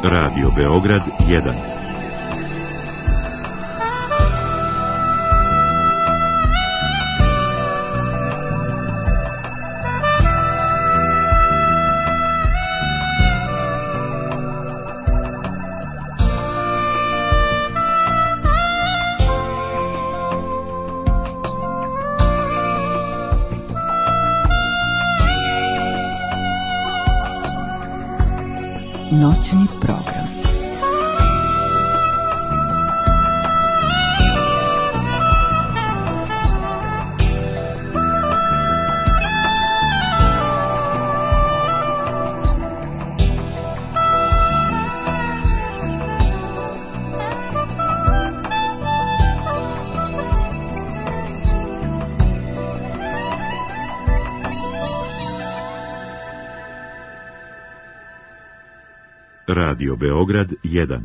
Radio Beograd 1. Noćni program. Radio Beograd 1.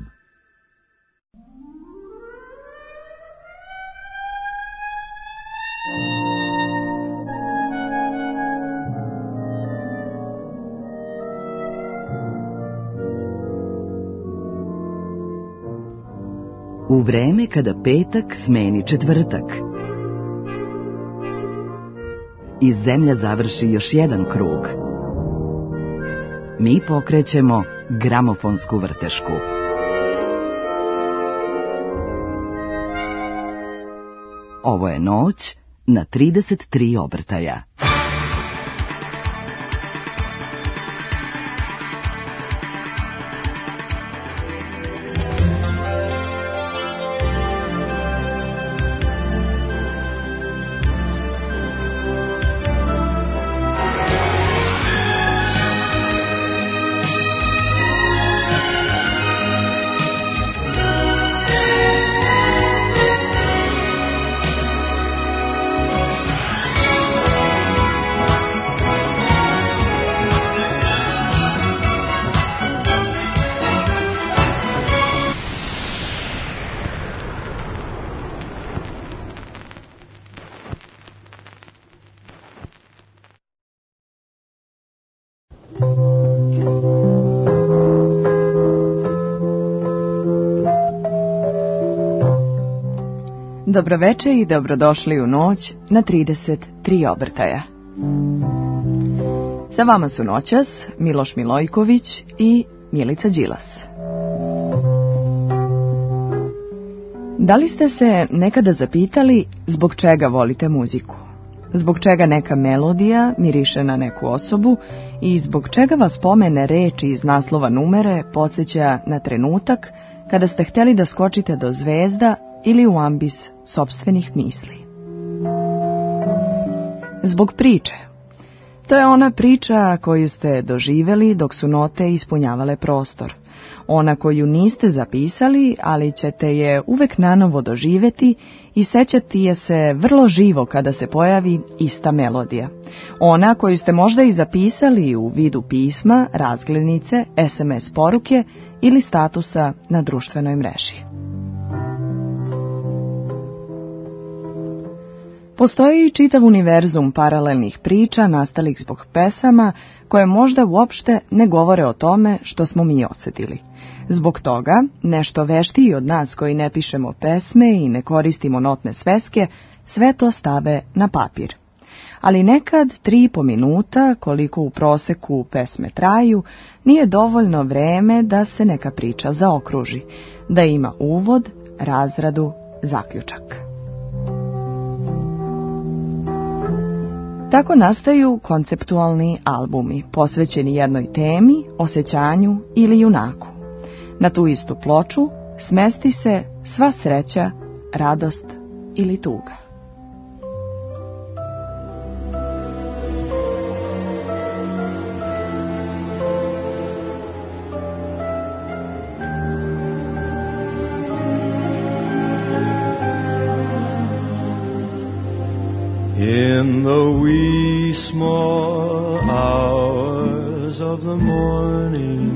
U vreme kada petak smeni četvrtak i zemlja završi još jedan krug, mi pokrećemo gramofonsku vrtešku. Ovo je noć na 33 obrtaja. Dobroveče i dobrodošli u noć na 33 obrtaja. Sa vama su noćas Miloš Milojković i Milica Đilas. Da li ste se nekada zapitali zbog čega volite muziku? Zbog čega neka melodija miriše na neku osobu i zbog čega vas pomene reči iz naslova numere podsjeća na trenutak kada ste htjeli da skočite do zvezda ili u ambis sopstvenih misli? Zbog priče. To je ona priča koju ste doživjeli dok su note ispunjavale prostor. Ona koju niste zapisali, ali ćete je uvek nanovo doživjeti i sećati je se vrlo živo kada se pojavi ista melodija. Ona koju ste možda i zapisali u vidu pisma, razglednice, SMS poruke ili statusa na društvenoj mreži. Postoji čitav univerzum paralelnih priča nastalih zbog pesama koje možda uopšte ne govore o tome što smo mi osjetili. Zbog toga, nešto veštiji od nas koji ne pišemo pesme i ne koristimo notne sveske, sve to stave na papir. Ali nekad 3,5 minuta, koliko u proseku pesme traju, nije dovoljno vreme da se neka priča zaokruži, da ima uvod, razradu, zaključak. Tako nastaju konceptualni albumi, posvećeni jednoj temi, osjećanju ili junaku. Na tu istu ploču smesti se sva sreća, radost ili tuga. In the wee small hours of the morning,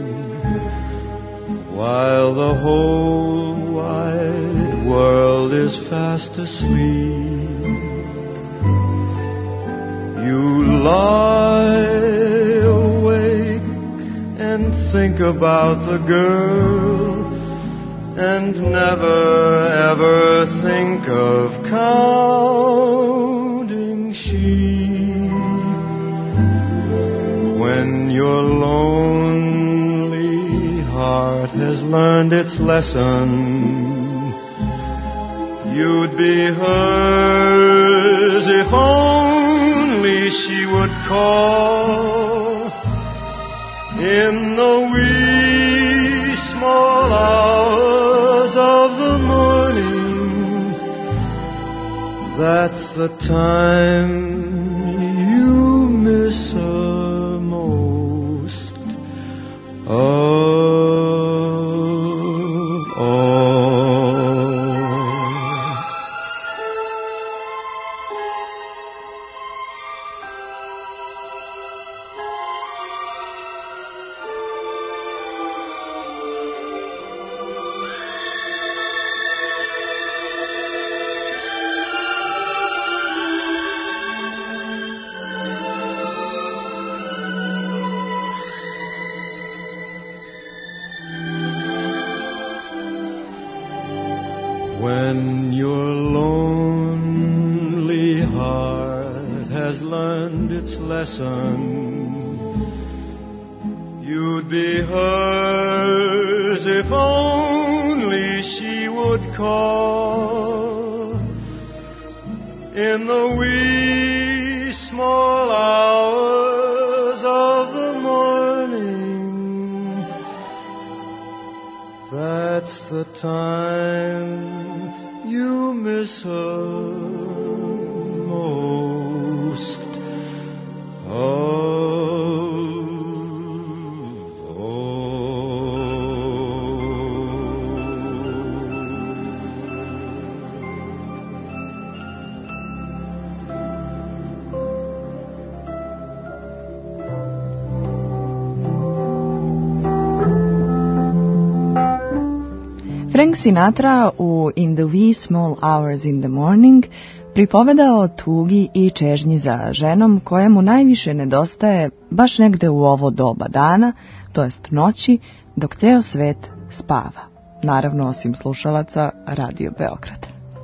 while the whole wide world is fast asleep, you lie awake and think about the girl and never ever think of counting sheep. When your lonely heart has learned its lesson, you'd be hers if only she would call in the wee small hours of the morning. That's the time you miss her most of all. When your lonely heart has learned its lesson, you'd be hers if only she would call in the wee small hours of the morning. That's the time you miss her most of all. Frank Sinatra u In the Wee Small Hours in the Morning pripoveda o tugi i čežnji za ženom koja mu najviše nedostaje baš negde u ovo doba dana, to jest noći, dok ceo svet spava. Naravno, osim slušalaca Radio Beograd.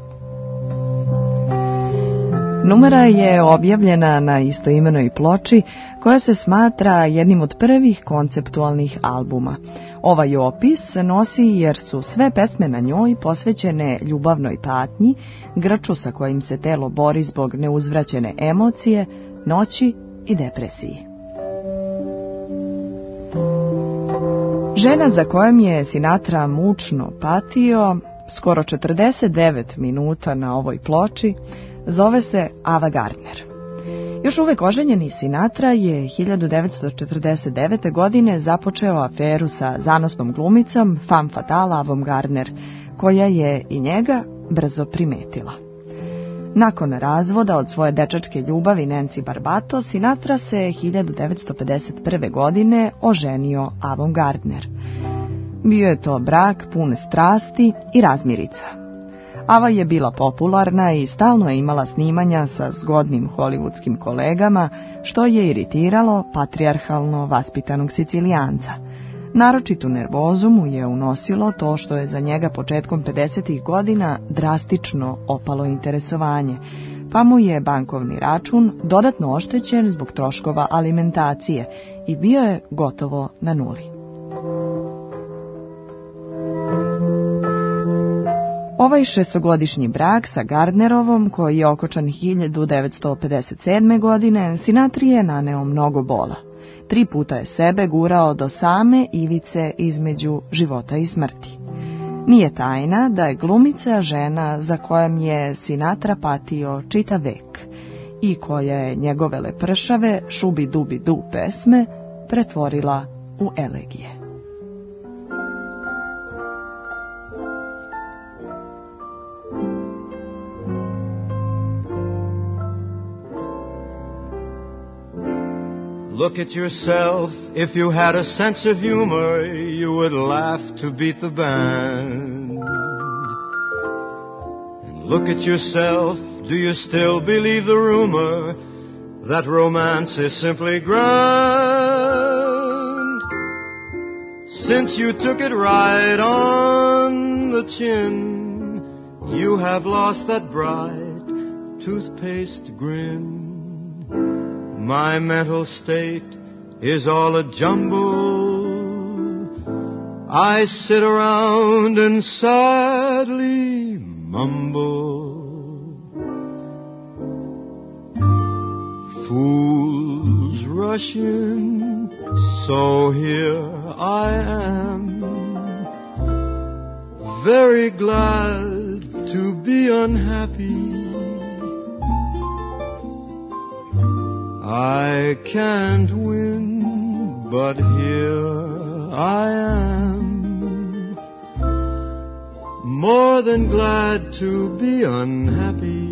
Numera je objavljena na istoimenoj ploči koja se smatra jednim od prvih konceptualnih albuma. Ovaj opis se nosi jer su sve pesme na njoj posvećene ljubavnoj patnji, grču sa kojim se telo bori zbog neuzvraćene emocije, noći i depresiji. Žena za kojom je Sinatra mučno patio, skoro 49 minuta na ovoj ploči, zove se Ava Gardner. Još uvek oženjeni Sinatra je 1949. godine započeo aferu sa zanosnom glumicom femme fatale Avom Gardner, koja je i njega brzo primetila. Nakon razvoda od svoje dečačke ljubavi Nancy Barbato, Sinatra se 1951. godine oženio Avom Gardner. Bio je to brak pun strasti i razmirica. Ava je bila popularna i stalno je imala snimanja sa zgodnim hollywoodskim kolegama, što je iritiralo patrijarhalno vaspitanog Sicilijanca. Naročitu nervozu mu je unosilo to što je za njega početkom 50. godina drastično opalo interesovanje, pa mu je bankovni račun dodatno oštećen zbog troškova alimentacije i bio je gotovo na nuli. Ovaj šestogodišnji brak sa Gardnerovom, koji je okončan 1957. godine, Sinatri je naneo mnogo bola. 3 puta je sebe gurao do same ivice između života i smrti. Nije tajna da je glumica žena za kojom je Sinatra patio čitav vek i koja je njegove lepršave šubi-dubi-du pesme pretvorila u elegije. Look at yourself. If you had a sense of humor, you would laugh to beat the band. And look at yourself. Do you still believe the rumor that romance is simply grand? Since you took it right on the chin, you have lost that bright toothpaste grin. My mental state is all a jumble. I sit around and sadly mumble. Fools rush in, so here I am, very glad to be unhappy. I can't win, but here I am, more than glad to be unhappy.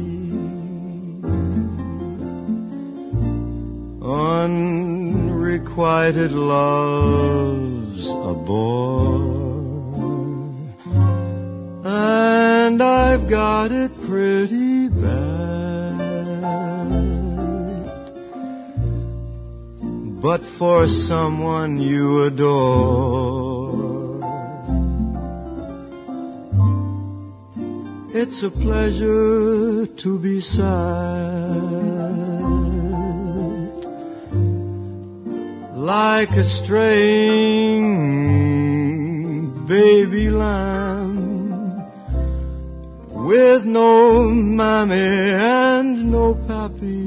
Unrequited love's a bore, and I've got it pretty bad. But for someone you adore, it's a pleasure to be sad. Like a straying baby lamb, with no mammy and no pappy,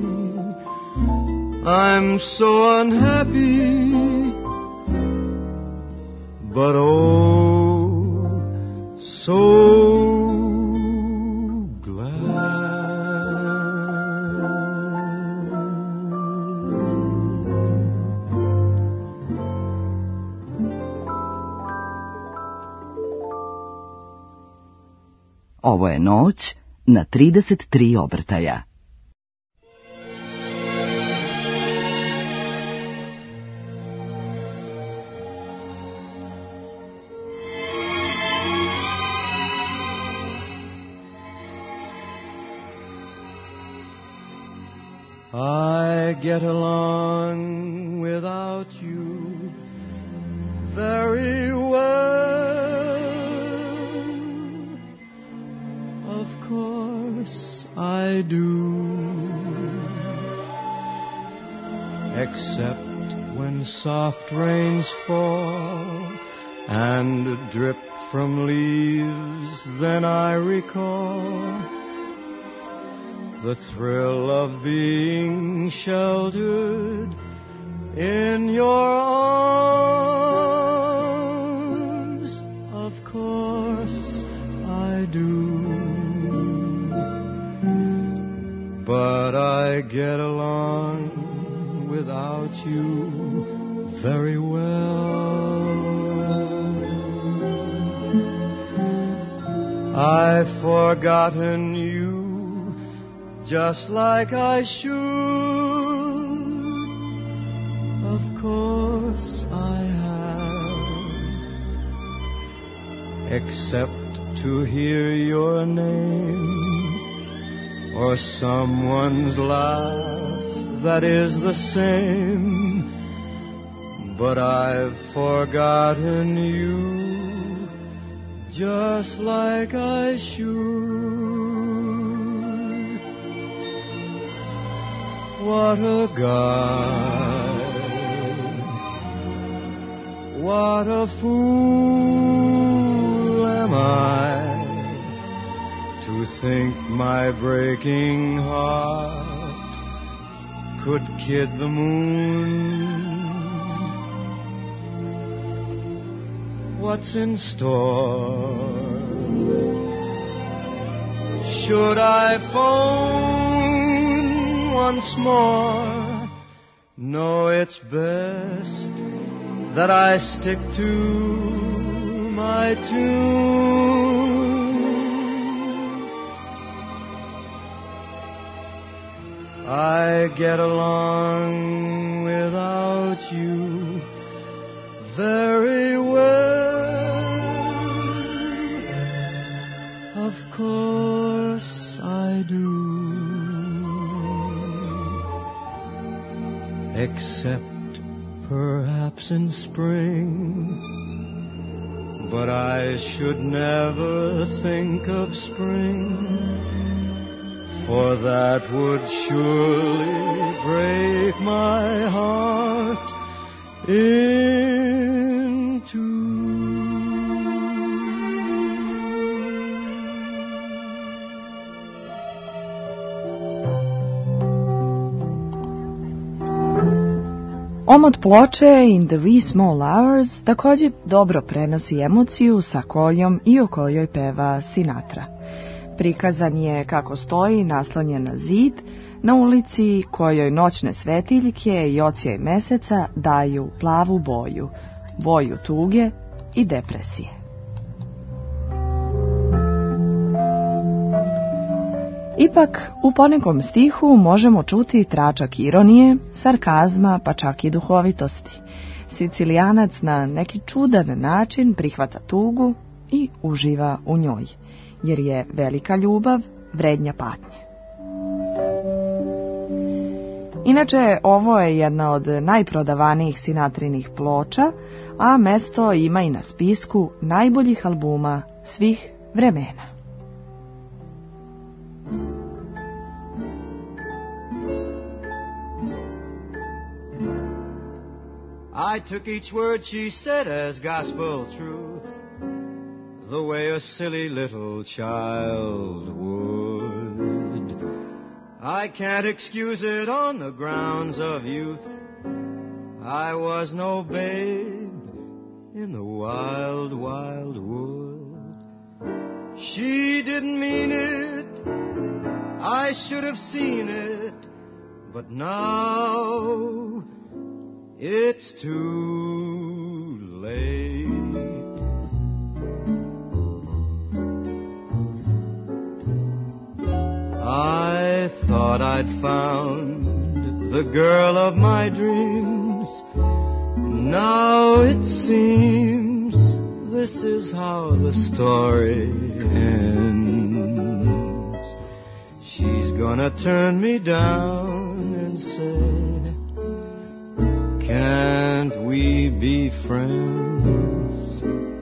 I'm so unhappy, but oh, so Ovo je noć na 33 obrtaja. I get along without you very well. Of course I do, except when soft rains fall and drip from leaves, then I recall the thrill of being sheltered in your arms. Of course I do, but I get along without you very well. I've forgotten you just like I should. Of course I have, except to hear your name or someone's laugh that is the same. But I've forgotten you just like I should. What a guy, what a fool am I to think my breaking heart could kid the moon. What's in store? Should I phone once more? No, it's best that I stick to my tune. I get along without you very well. Of course I do, except perhaps in spring but I should never think of spring, for that would surely break my heart in two. Omot ploče In the Wee Small Hours također dobro prenosi emociju sa kojom i o kojoj peva Sinatra. Prikazan je kako stoji naslanjen na zid, na ulici kojoj noćne svetiljke i odsjaj meseca daju plavu boju, boju tuge i depresije. Ipak, u ponekom stihu možemo čuti tračak ironije, sarkazma, pa čak i duhovitosti. Sicilijanac na neki čudan način prihvata tugu i uživa u njoj, jer je velika ljubav vrednja patnje. Inače, ovo je jedna od najprodavanijih Sinatrinih ploča, a mesto ima i na spisku najboljih albuma svih vremena. I took each word she said as gospel truth, the way a silly little child would. I can't excuse it on the grounds of youth. I was no babe in the wild, wild wood. She didn't mean it, I should have seen it, but now it's too late. I thought I'd found the girl of my dreams. Now it seems this is how the story ends. She's gonna turn me down and say, can't we be friends?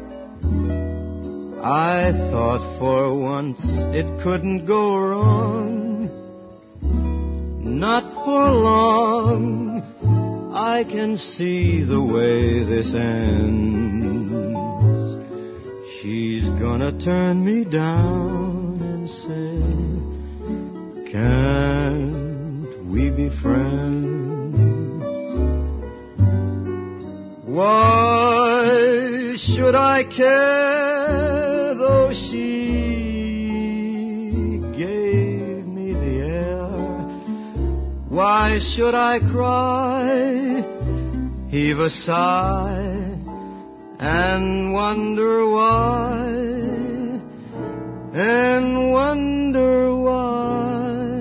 I thought for once it couldn't go wrong. Not for long. I can see the way this ends. She's gonna turn me down and say, can't we be friends? Why should I care, though she gave me the air? Why should I cry, heave a sigh, and wonder why, and wonder why?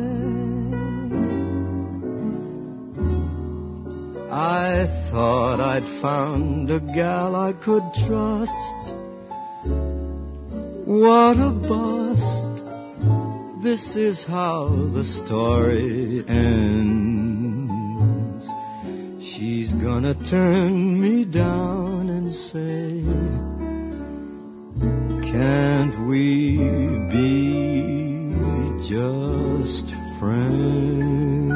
I thought I'd found a gal I could trust. What a bust. This is how the story ends. She's gonna turn me down and say, can't we be just friends?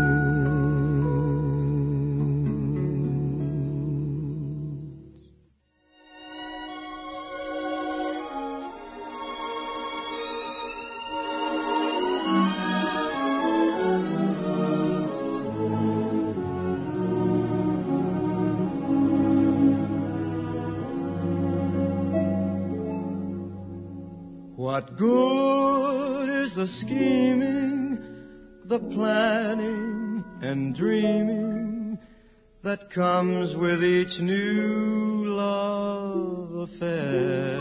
What good is the scheming, the planning and dreaming that comes with each new love affair?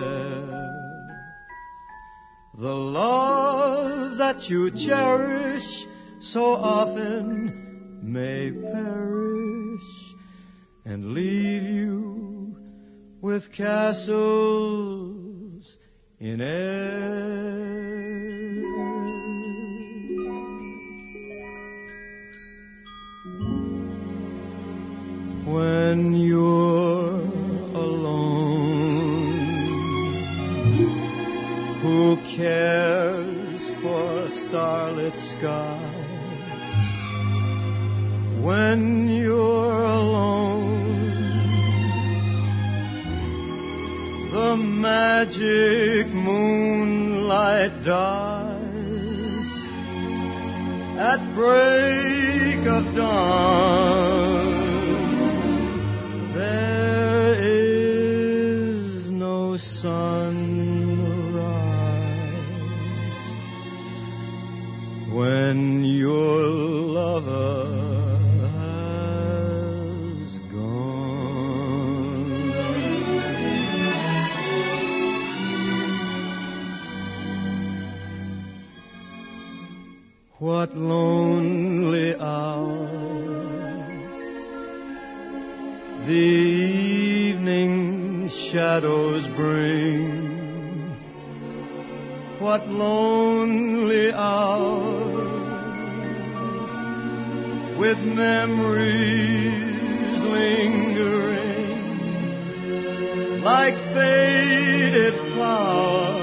The love that you cherish so often may perish and leave you with castles in air. When you're alone cares for starlit skies. When you're alone, the magic moonlight dies at break of dawn. There is no sunrise when your lover has gone. What lonely hours the evening shadows bring. What lonely hours with memories lingering like faded flowers.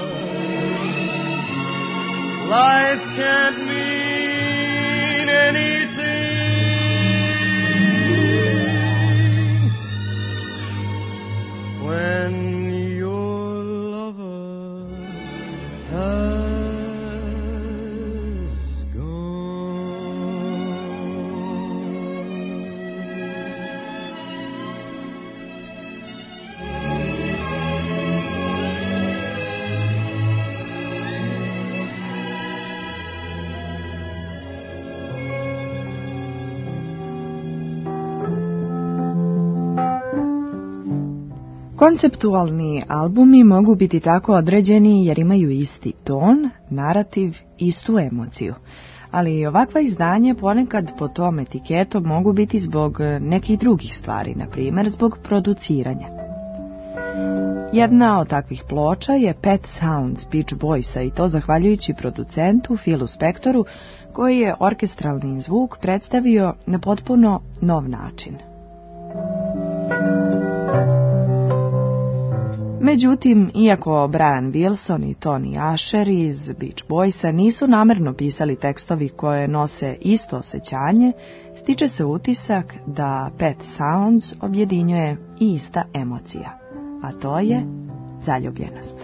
Life can't mean anything when your lover has gone. Konceptualni albumi mogu biti tako određeni jer imaju isti ton, narativ, istu emociju. Ali ovakva izdanja ponekad pod tom etiketom mogu biti zbog nekih drugih stvari, na primjer zbog produciranja. Jedna od takvih ploča je Pet Sounds Beach Boysa i to zahvaljujući producentu Philu Spectoru koji je orkestralni zvuk predstavio na potpuno nov način. Međutim, iako Brian Wilson i Tony Asher iz Beach Boysa nisu namerno pisali tekstovi koje nose isto osjećanje, stiče se utisak da Pet Sounds objedinjuje i ista emocija, a to je zaljubljenost.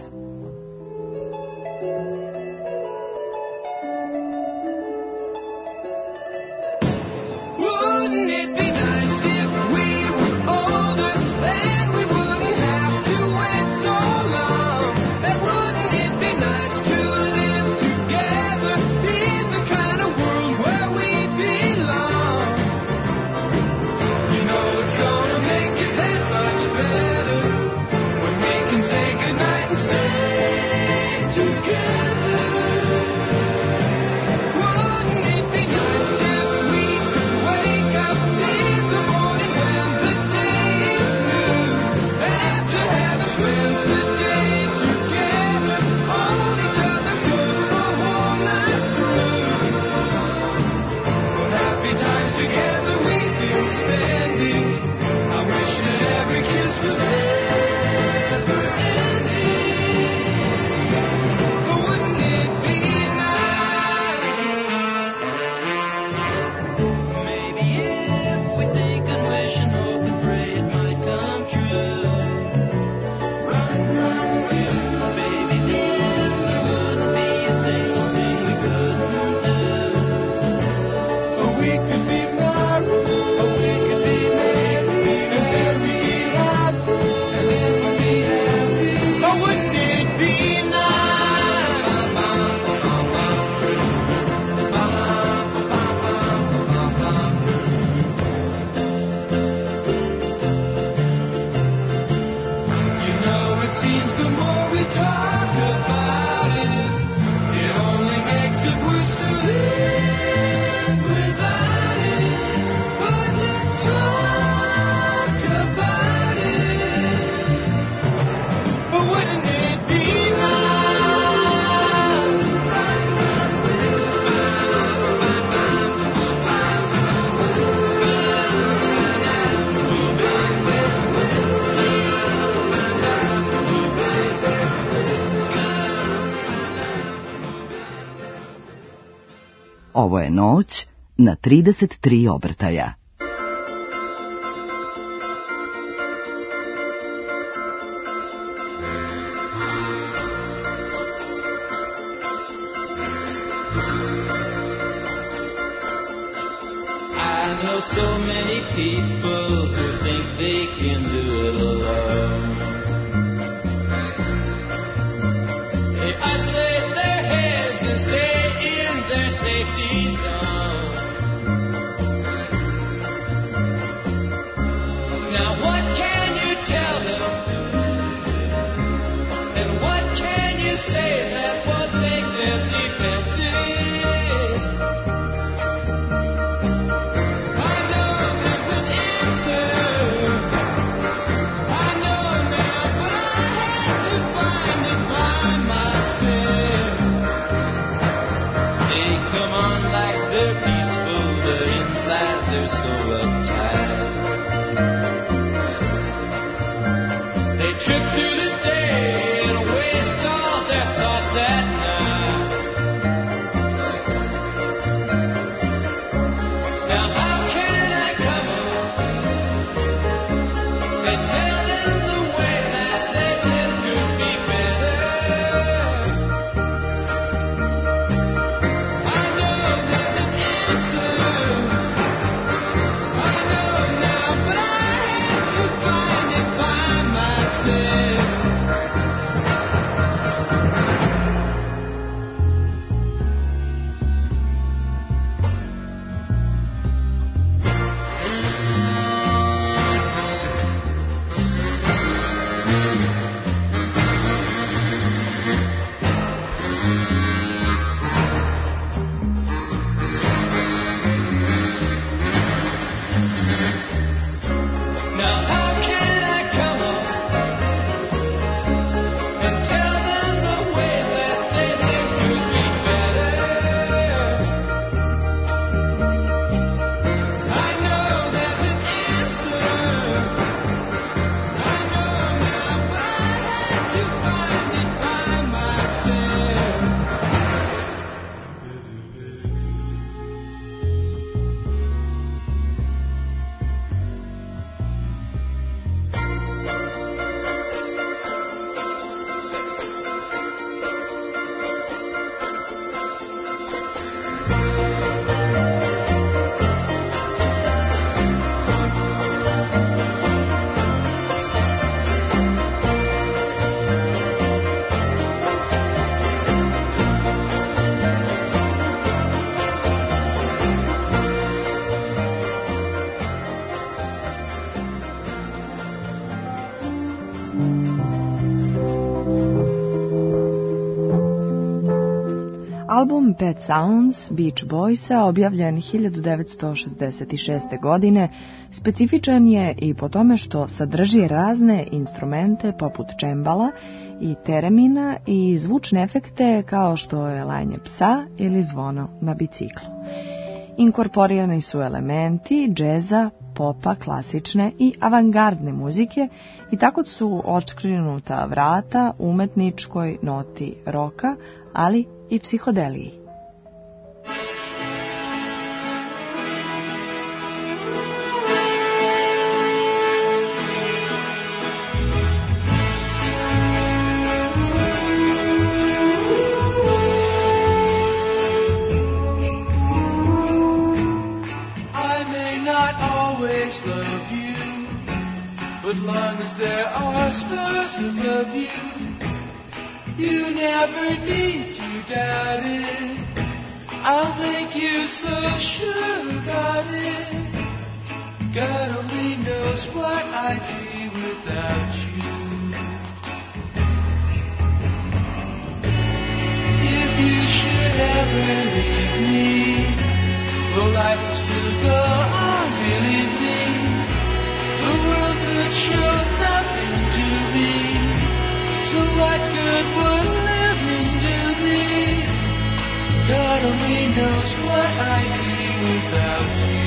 Ovo je noć na 33 obrtaja. I know so many people who think they can do it alone. They isolate their heads and stay in their safety zone. Now what can you tell them? And what can you say that would make them defensive? I know there's an answer. I know now, but I had to find it by myself. They come on like they're peaceful, but inside they're so uptight. They trip through the day and waste all their thoughts at night. Now how can I come up and tell them the way that they live could be better? I know there's an answer. I know now, but I had to find it by myself. Now how can I come up and tell them the way that they live could be better? I know there's an answer. I know now, but I had to find it by myself. Album Pet Sounds Beach Boysa, objavljen 1966. godine, specifičan je i po tome što sadrži razne instrumente poput čembala i teremina i zvučne efekte kao što je lajanje psa ili zvono na biciklu. Inkorporirani su elementi džeza, popa, klasične i avangardne muzike i tako su otkrinuta vrata umetničkoj noti roka, ali i psihodeliji. I may not always love you, but long as there are stars above you, you never need to doubt it. I'll make you so sure about it. God only knows what I'd be without you. If you should ever leave me, well, life will still go on, believe me. The world could show nothing to me, so what good would living do me? God only knows what I'd be without you.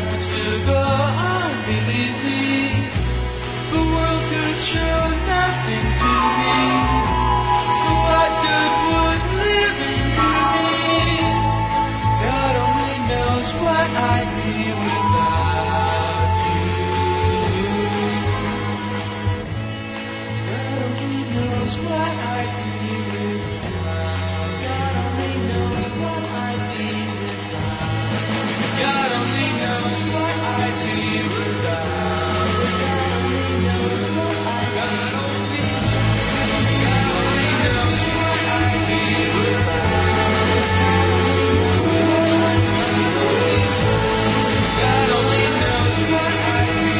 life would still go on, believe me. The world could show nothing to me. So what good would living do me? God only knows what I'd be without you. God only knows what I'd be without. God only knows what I'd be without. God only knows what I'd be without. God only knows what I'd be without. God only knows what I'd be without. God only knows what I'd be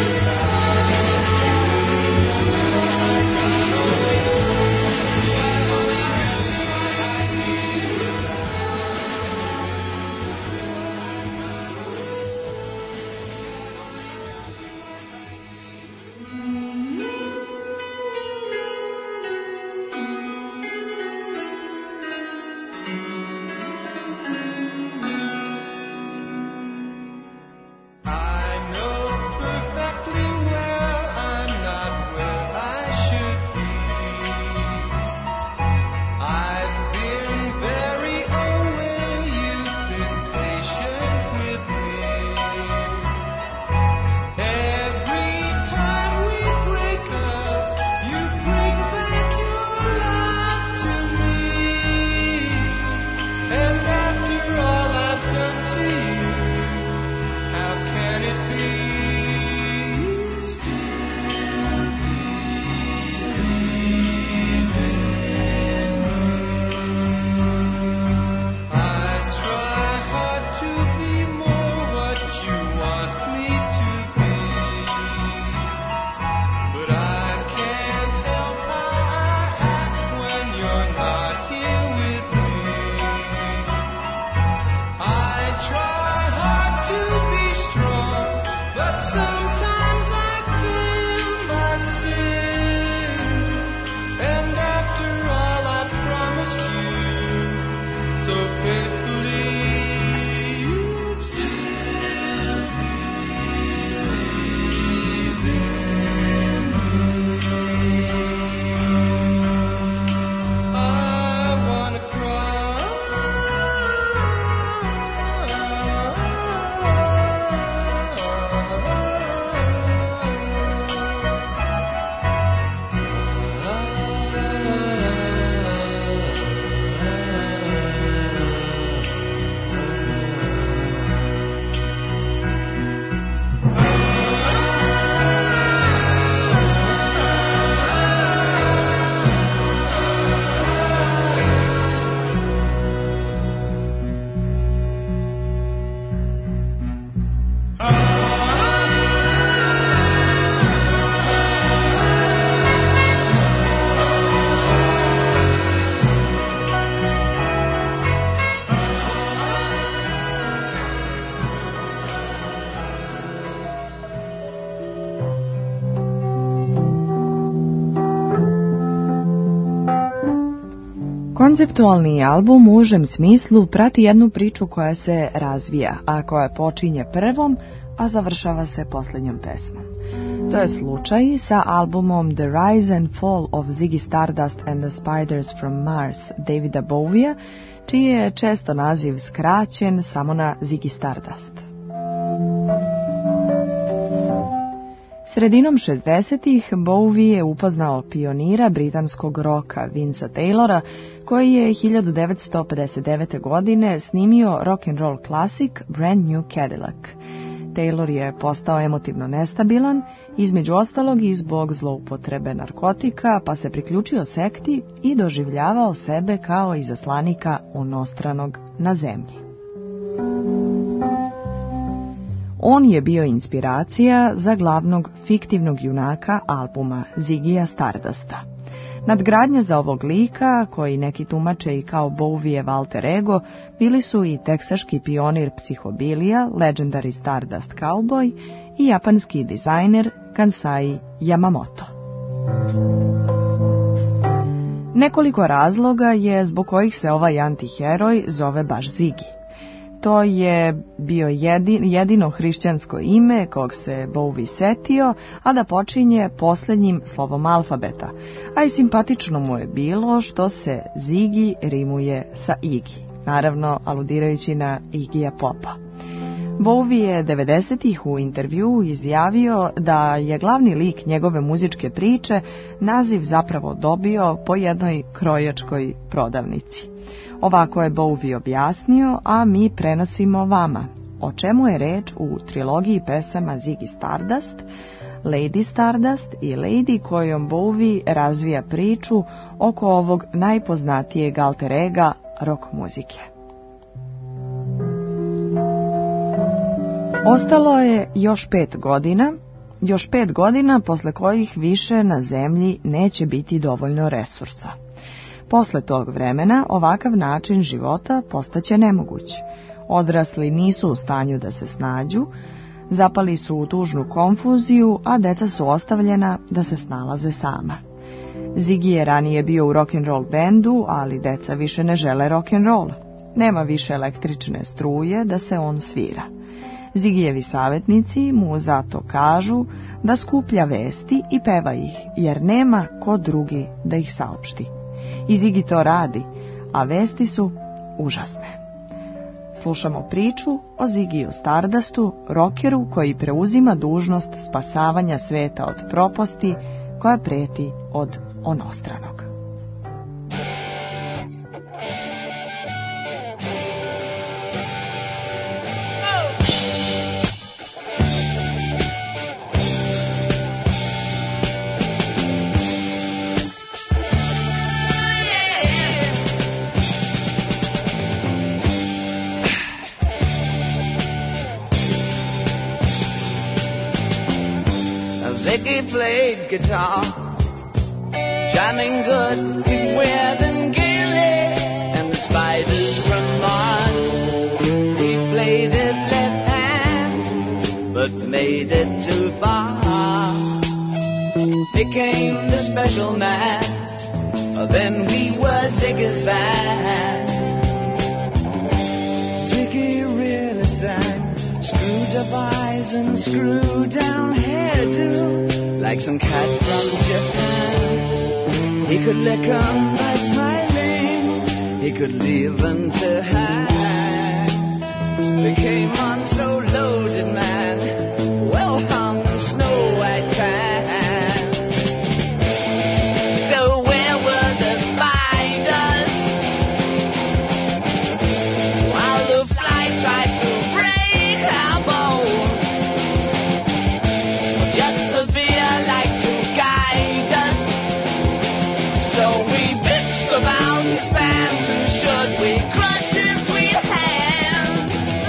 I know perfectly well I'm not where I should be. I've been very aware you've been patient with me. Every time we break up, you bring back your love to me. And after all I've done to you, how can it be you still believe in me? I try hard to be more what you want me to be, but I can't help how I act when you're not here with me. I try hard to be strong, but sometimes I feel my sin. And after all I promised you so faithfully, you still believe in me. I wanna Konceptualni album u užem smislu prati jednu priču koja se razvija, a koja počinje prvom, a završava se posljednjom pesmom. To je slučaj sa albumom The Rise and Fall of Ziggy Stardust and the Spiders from Mars Davida Bowiea, čiji je često naziv skraćen samo na Ziggy Stardust. Sredinom 60-ih Bowie je upoznao pionira britanskog roka Vincea Taylora, koji je 1959. godine snimio rock and roll klasik Brand New Cadillac. Taylor je postao emotivno nestabilan, između ostalog i zbog zloupotrebe narkotika, pa se priključio sekti i doživljavao sebe kao izaslanika onostranog na zemlji. On je bio inspiracija za glavnog fiktivnog junaka albuma Ziggyja Stardusta. Nadgradnja za ovog lika, koji neki tumače i kao Bowiejev alter ego, bili su i teksaški pionir psihobilija, legendary Stardust Cowboy i japanski dizajner Kansai Yamamoto. Nekoliko razloga je zbog kojih se ovaj antiheroj zove baš Ziggy. to je bio jedino hrišćansko ime kog se Bowie setio, a da počinje posljednjim slovom alfabeta, a i simpatično mu je bilo što se Ziggy rimuje sa Iggy, naravno aludirajući na Iggyja Popa. Bowie je 90-ih u intervjuu izjavio da je glavni lik njegove muzičke priče naziv zapravo dobio po jednoj krojačkoj prodavnici. Ovako je Bowie objasnio, a mi prenosimo vama. O čemu je reč u trilogiji pesama Ziggy Stardust, Lady Stardust i Lady, kojom Bowie razvija priču oko ovog najpoznatijeg alter ega rock muzike. Ostalo je još 5 godina posle kojih više na zemlji neće biti dovoljno resursa. Posle tog vremena ovakav način života postaće nemoguć. Odrasli nisu u stanju da se snađu, zapali su u tužnu konfuziju, a deca su ostavljena da se snalaze sama. Ziggy je ranije bio u rock'n'roll bendu, ali deca više ne žele rock'n'roll. Nema više električne struje da se on svira. Ziggyjevi savjetnici mu zato kažu da skuplja vesti i peva ih, jer nema ko drugi da ih saopšti. I Ziggy to radi, a vesti su užasne. Slušamo priču o Ziggyju Stardustu, rockeru koji preuzima dužnost spasavanja sveta od propasti koja preti od onostranog. Ziggy played guitar, jamming good, he'd wear them gaily, and the spiders run Mars. He played it left hand, but made it too far. Became the special man, then we were Ziggy's band. Ziggy really sang, screwed up eyes and screwed down hairdo, like some cat from Japan. He could lick 'em by smiling, he could leave 'em to hang. Became on so loaded man, well hung snow white tan. So where were the spiders while the fly tried to break our bones? Just the fear like to guide us, so we bitched about his pants, and should we crush his sweet hands?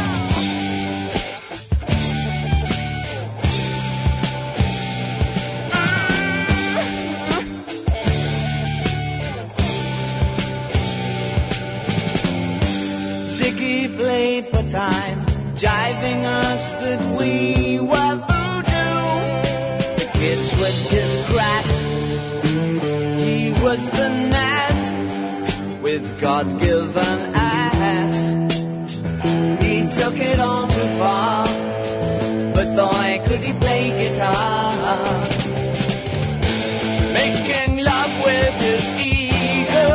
Ziggy played for time, jiving us that we were voodoo. The kids would just crack. He was the gnat with God-given ass. He took it all too far, but boy, could he play guitar. Making love with his ego,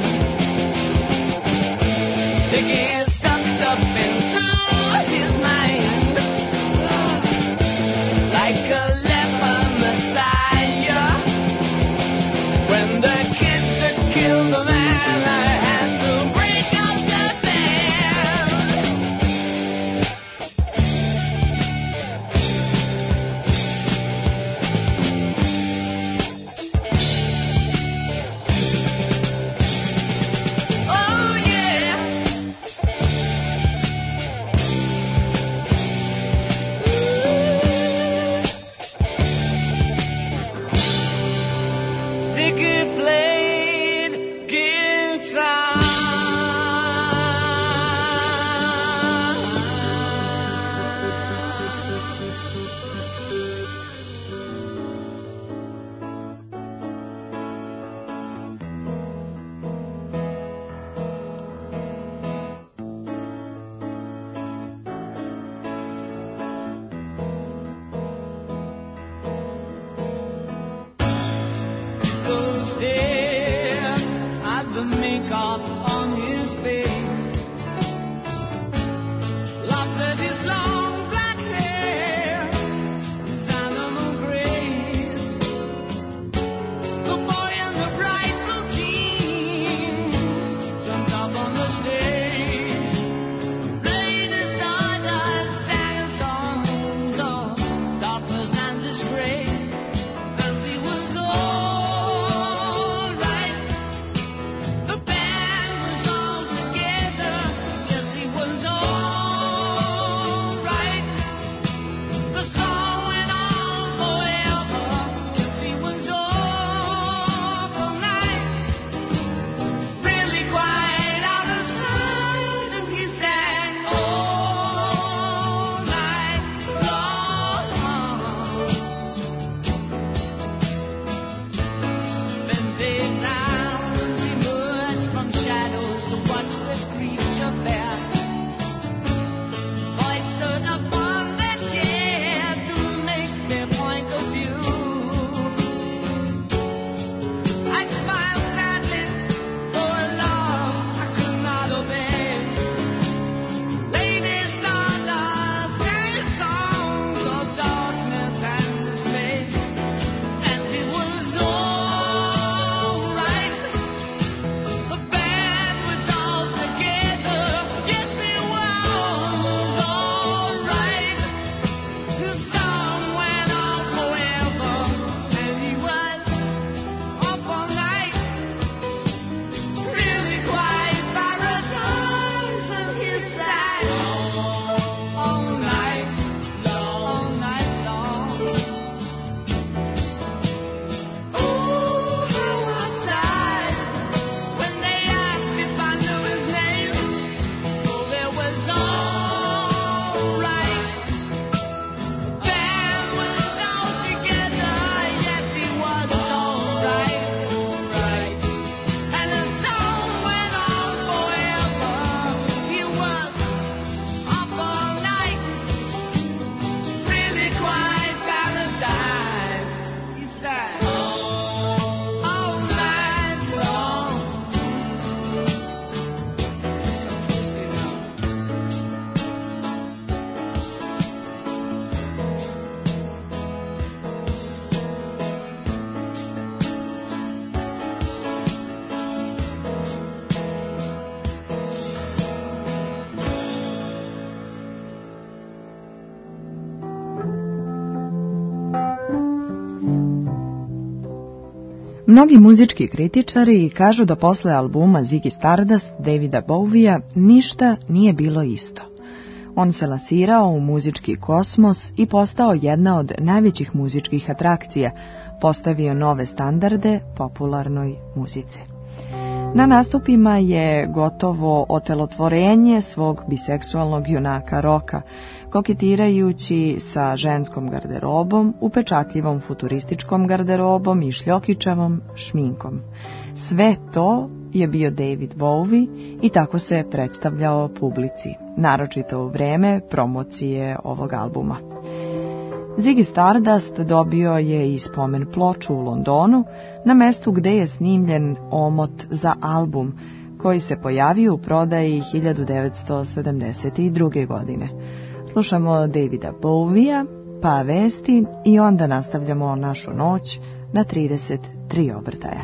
Ziggy is sucked up into his mind, like a leper messiah. When the kids had killed the man, I had to break up the band. Mnogi muzički kritičari kažu da posle albuma Ziggy Stardust Davida Bowiea ništa nije bilo isto. On se lansirao u muzički kosmos i postao jedna od najvećih muzičkih atrakcija, postavio nove standarde popularnoj muzici. Na nastupima je gotovo otelotvorenje svog biseksualnog junaka roka, koketirajući sa ženskom garderobom, upečatljivom futurističkom garderobom i šljokičavom šminkom. Sve to je bio David Bowie i tako se predstavljao publici, naročito u vreme promocije ovog albuma. Ziggy Stardust dobio je i spomen ploču u Londonu, na mestu gde je snimljen omot za album, koji se pojavio u prodaji 1972. godine. Slušamo Davida Bowiea, pa vesti i onda nastavljamo našu noć na 33 obrtaja.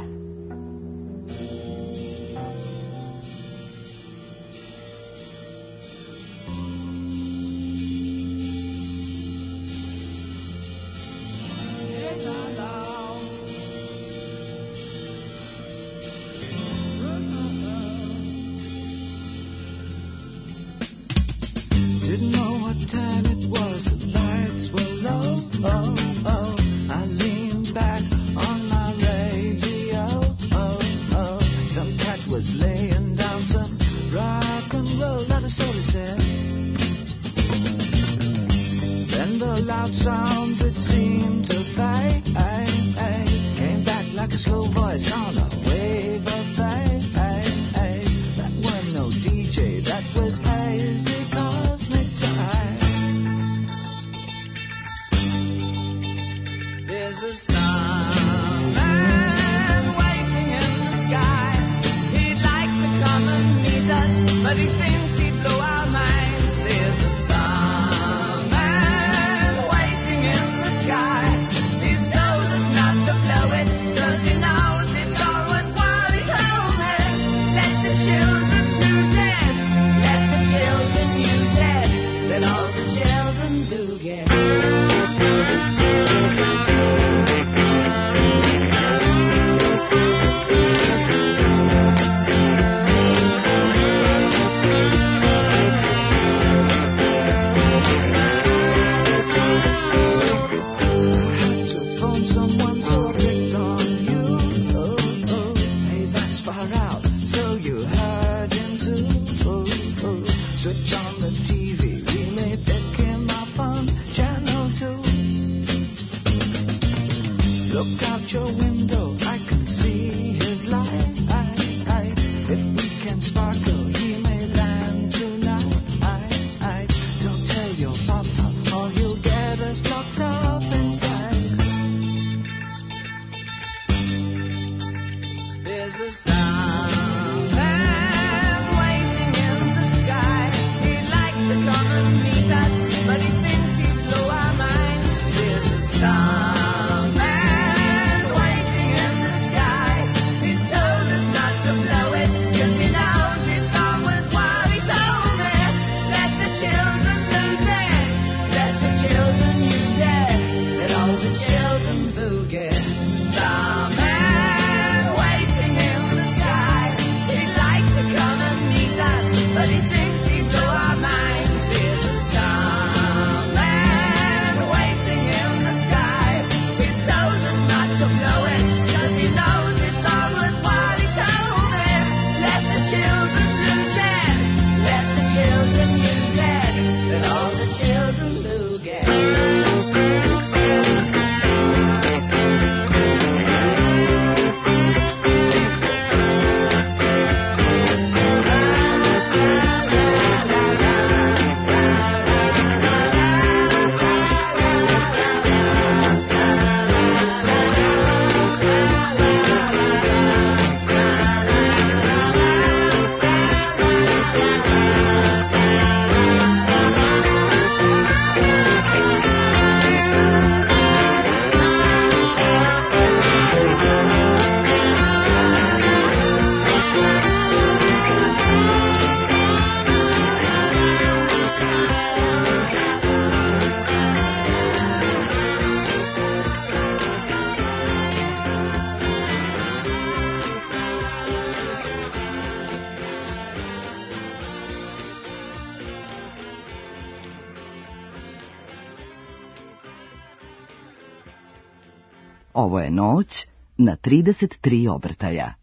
Ovo je noć na 33 obrtaja.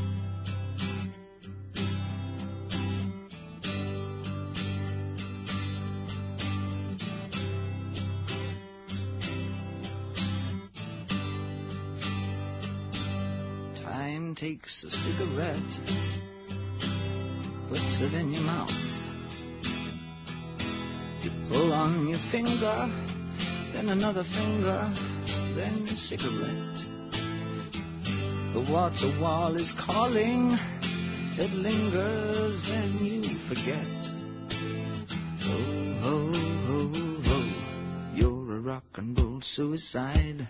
Time takes a cigarette, puts it in your mouth. You pull on your finger, then another finger, then a cigarette. The water wall is calling, it lingers, then you forget. Ho, ho, ho, ho, you're a rock and roll suicide.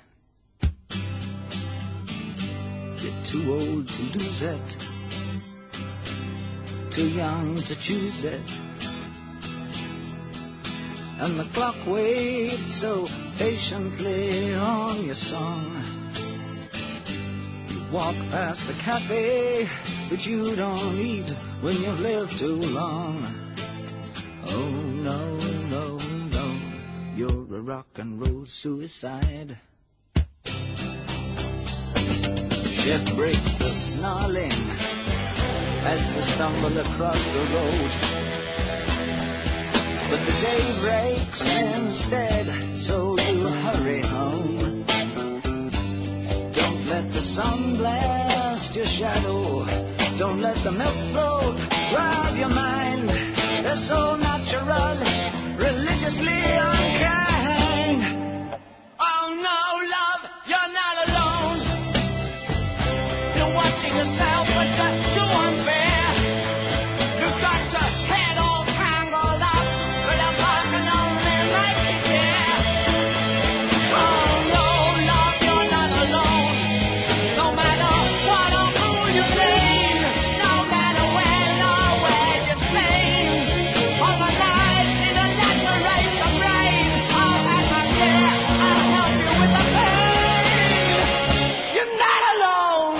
You're too old to lose it, too young to choose it. And the clock waits so patiently on your song. You walk past the cafe, but you don't eat when you've lived too long. Oh no, no, no, you're a rock and roll suicide. Shift breaks the snarling as you stumble across the road. But the day breaks instead, so you hurry home. Don't let the sun blast your shadow. Don't let the milk float rob your mind. They're so natural, religiously unkind. Oh no, love, you're not alone. You're watching yourself, but you're too unfair. You've got your head all tangled up, but a bar can only make you care. Oh no, love, you're not alone. No matter what or who you blame, no matter when or where you've been, all the nights it'll lacerate your brain. I'll have my share, I'll help you with the pain. You're not alone.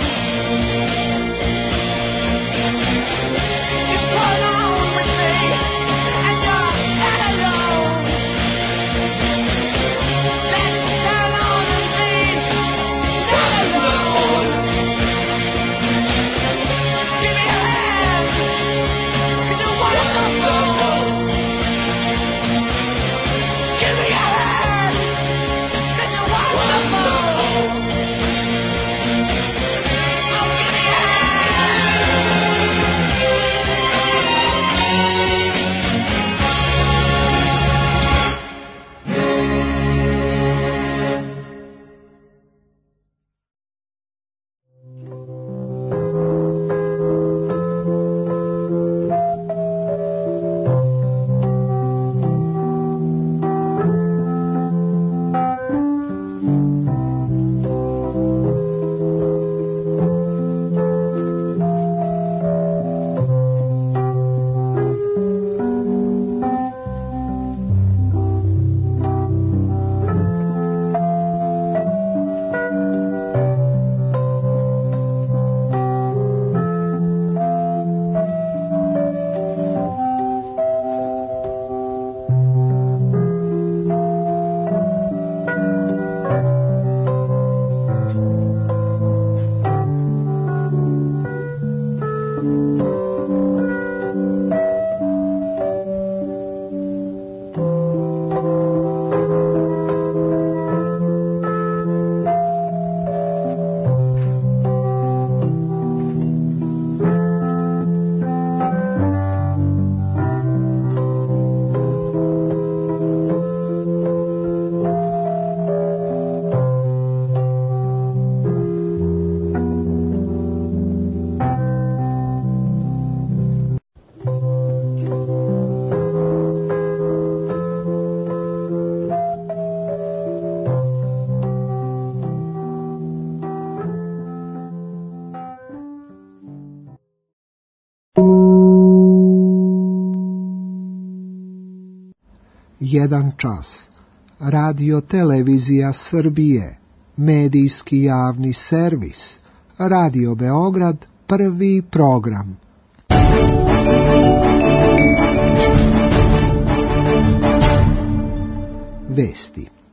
Just turn on with me, and you're not alone. Let's turn on and be not alone. Give me your hands, 'cause you're wonderful. Give me your hands, 'cause you're wonderful. Oh, give me your Jedan čas. Radio Televizija Srbije. Medijski javni servis. Radio Beograd, prvi program. Vesti.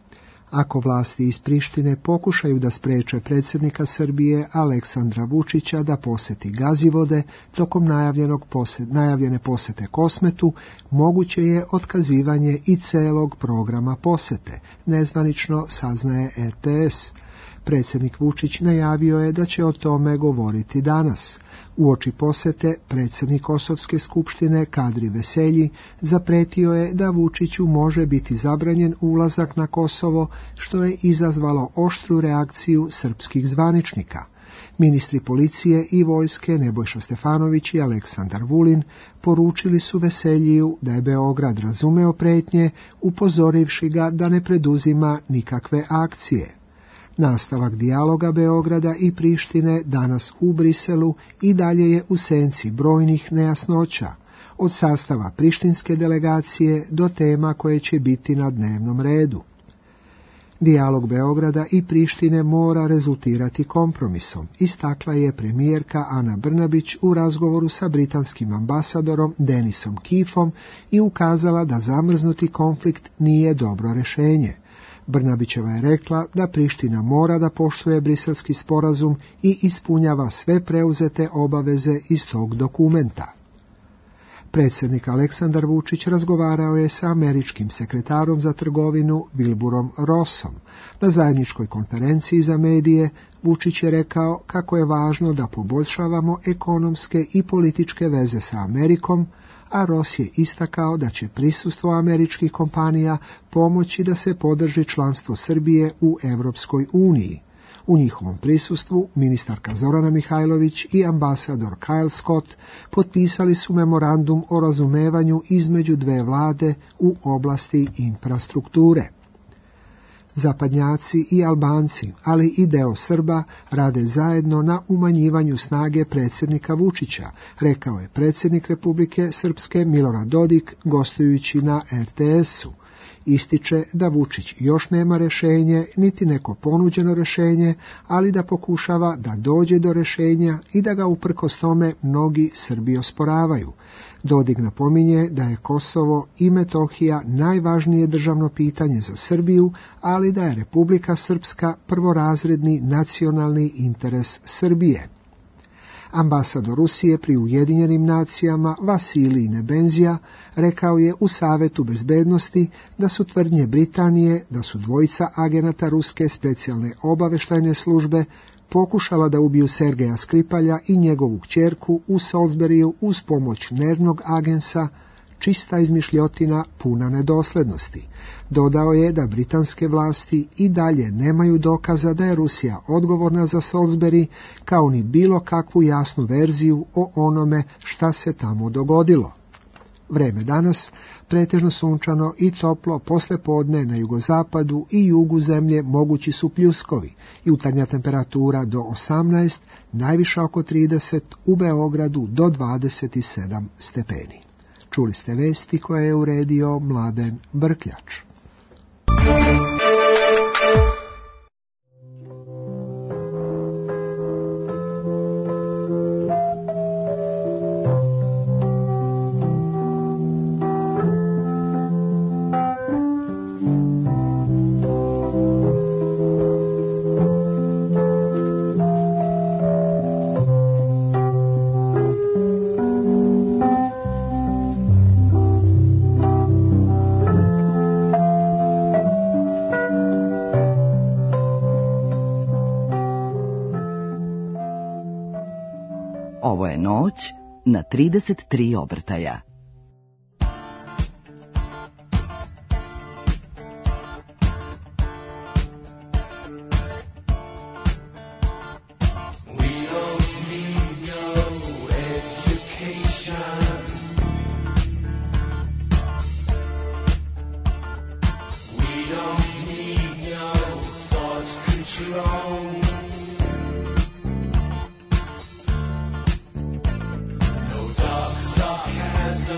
Ako vlasti iz Prištine pokušaju da spreče predsjednika Srbije Aleksandra Vučića da posjeti Gazivode tokom najavljene posjete Kosmetu, moguće je otkazivanje i celog programa posjete, nezvanično saznaje RTS. Predsjednik Vučić najavio je da će o tome govoriti danas. Uoči posjete, predsjednik Kosovske skupštine Kadri Veselji zapretio je da Vučiću može biti zabranjen ulazak na Kosovo, što je izazvalo oštru reakciju srpskih zvaničnika. Ministri policije i vojske Nebojša Stefanović i Aleksandar Vulin poručili su Veseljiju da je Beograd razumeo prijetnje, upozorivši ga da ne preduzima nikakve akcije. Nastavak dijaloga Beograda i Prištine danas u Briselu i dalje je u senci brojnih nejasnoća, od sastava prištinske delegacije do tema koje će biti na dnevnom redu. Dijalog Beograda i Prištine mora rezultirati kompromisom, istakla je premijerka Ana Brnabić u razgovoru sa britanskim ambasadorom Denisom Keefom i ukazala da zamrznuti konflikt nije dobro rješenje. Brnabićeva je rekla da Priština mora da poštuje briselski sporazum i ispunjava sve preuzete obaveze iz tog dokumenta. Predsjednik Aleksandar Vučić razgovarao je sa američkim sekretarom za trgovinu Wilburom Rossom. Na zajedničkoj konferenciji za medije Vučić je rekao kako je važno da poboljšavamo ekonomske i političke veze sa Amerikom, a Ross je istakao da će prisustvo američkih kompanija pomoći da se podrži članstvo Srbije u Europskoj uniji. U njihovom prisustvu ministarka Zorana Mihajlović i ambasador Kyle Scott potpisali su memorandum o razumevanju između dve vlade u oblasti infrastrukture. Zapadnjaci i Albanci, ali i deo Srba, rade zajedno na umanjivanju snage predsjednika Vučića, rekao je predsjednik Republike Srpske Milorad Dodik gostujući na RTS-u. Ističe da Vučić još nema rješenje, niti neko ponuđeno rješenje, ali da pokušava da dođe do rješenja i da ga uprkos tome mnogi Srbi osporavaju. Dodik napominje da je Kosovo i Metohija najvažnije državno pitanje za Srbiju, ali da je Republika Srpska prvorazredni nacionalni interes Srbije. Ambasador Rusije pri Ujedinjenim nacijama Vasilij Nebenzija rekao je u Savetu bezbednosti da su tvrdnje Britanije da su dvojica agenata ruske specijalne obavještajne službe pokušala da ubiju Sergeja Skripalja i njegovu kćerku u Salisburyu uz pomoć nervnog agensa, čista izmišljotina puna nedoslednosti. Dodao je da britanske vlasti i dalje nemaju dokaza da je Rusija odgovorna za Salisbury, kao ni bilo kakvu jasnu verziju o onome šta se tamo dogodilo. Vreme danas pretežno sunčano i toplo, poslijepodne na jugozapadu i jugu zemlje mogući su pljuskovi, jutarnja temperatura do 18, najviša oko 30, u Beogradu do 27 stepeni. Čuli ste vesti koje je uredio Mladen Brkljač. Ovo je noć na 33 obrtaja. Has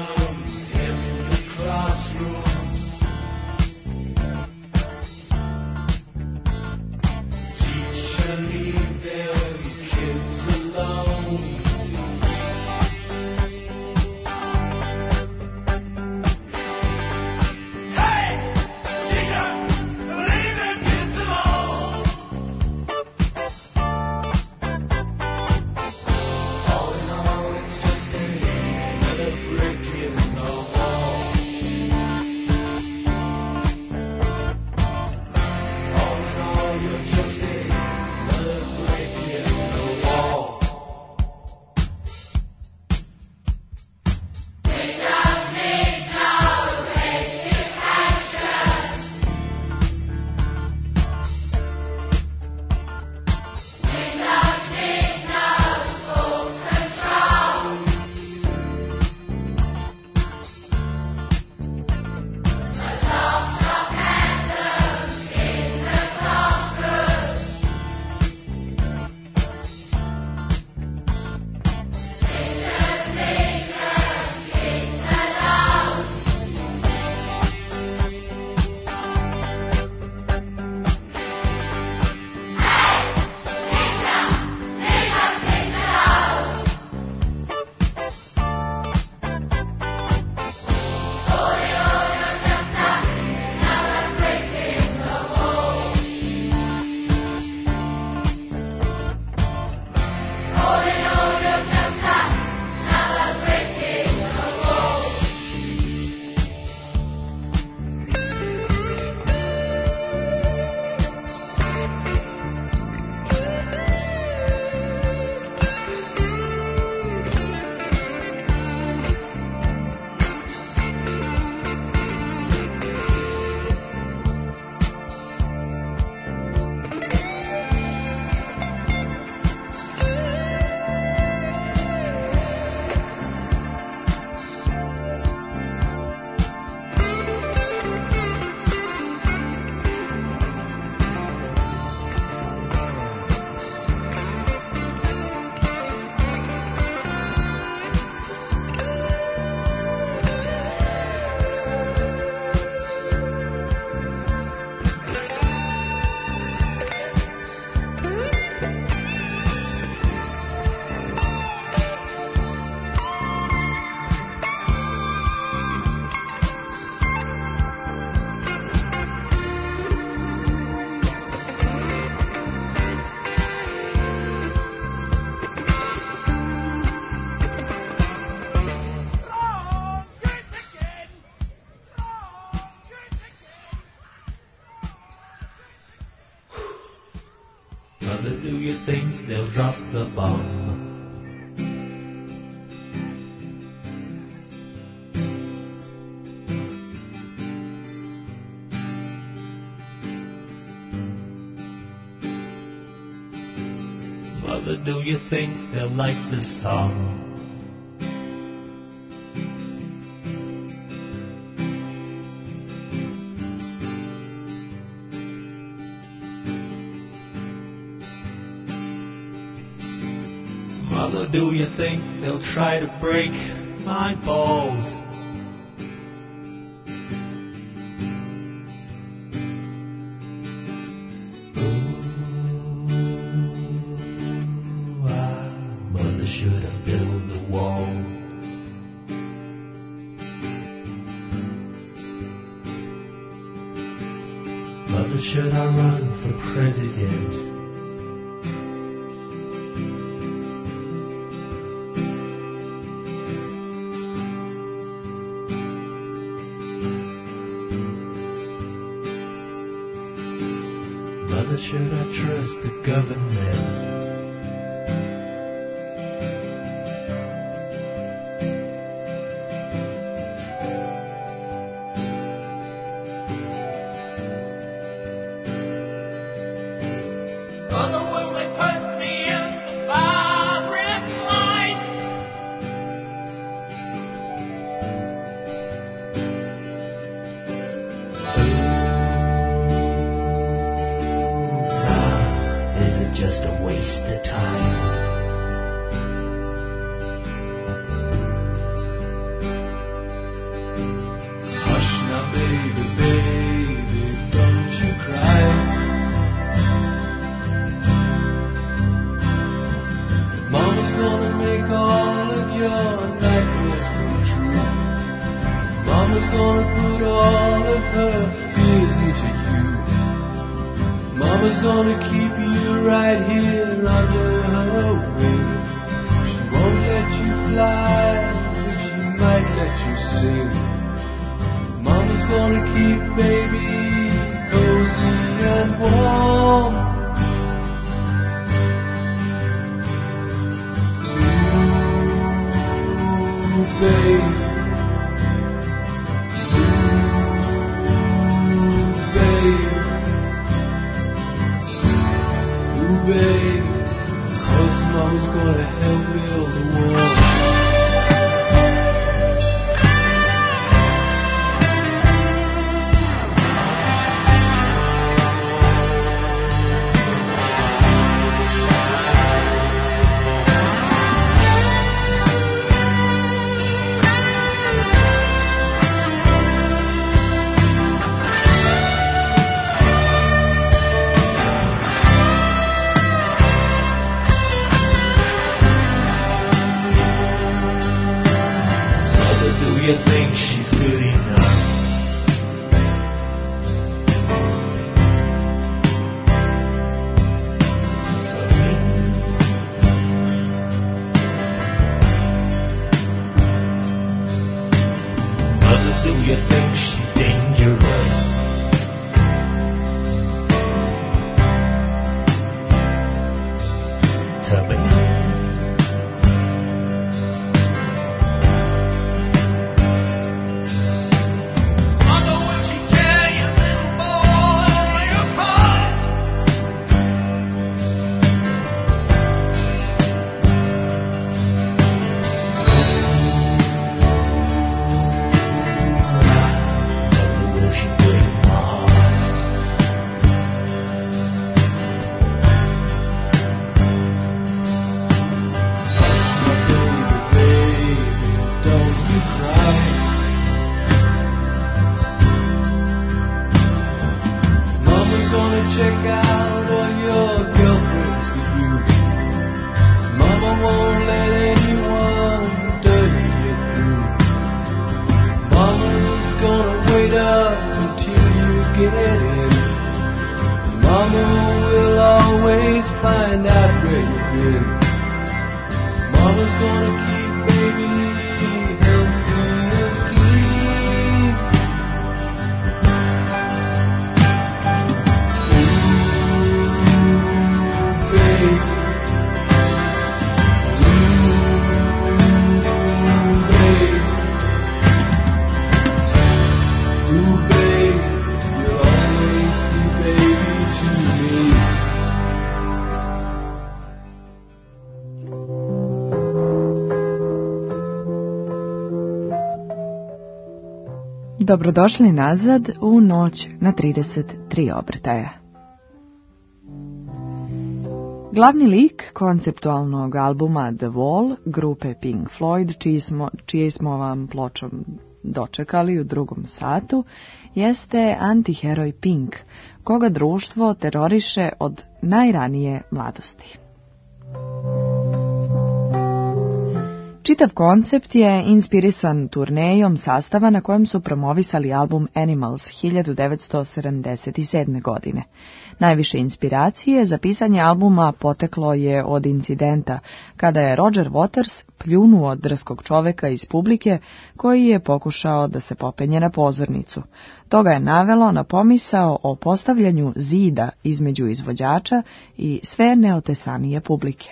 Mother, do you think they'll drop the bomb? Mother, do you think they'll like this song? Mother, do you think they'll try to break my balls? Mother should have built the wall. Mother, should I run for president? Mother, should I trust the government? Mother, will they put me in the firing line? Is it just a waste of time? Hush now, baby, baby, don't you cry. Mama's gonna make all of your nightmares come true. Mama's gonna put all of her fears into you. Mama's gonna keep you right here under her wing. She won't let you fly, but she might let you sing. Mama's gonna keep baby cozy and warm. Ooh, babe. Babe, 'cause Mama's gonna help build the wall. Do you think she's good enough? For me? Mother, do you think she's dangerous? To me? Mama will always find out where you've been. Mama's gonna keep baby healthy and clean. Ooh, Dobrodošli nazad u noć na 33 obrtaja. Glavni lik konceptualnog albuma The Wall, grupe Pink Floyd, čije smo vam pločom dočekali u drugom satu, jeste antiheroj Pink, koga društvo teroriše od najranije mladosti. Čitav koncept je inspirisan turnejom sastava na kojem su promovisali album Animals 1977. godine. Najviše inspiracije za pisanje albuma poteklo je od incidenta kada je Roger Waters pljunuo drskog čoveka iz publike koji je pokušao da se popenje na pozornicu. To ga je navelo na pomisao o postavljanju zida između izvođača i sve neotesanije publike.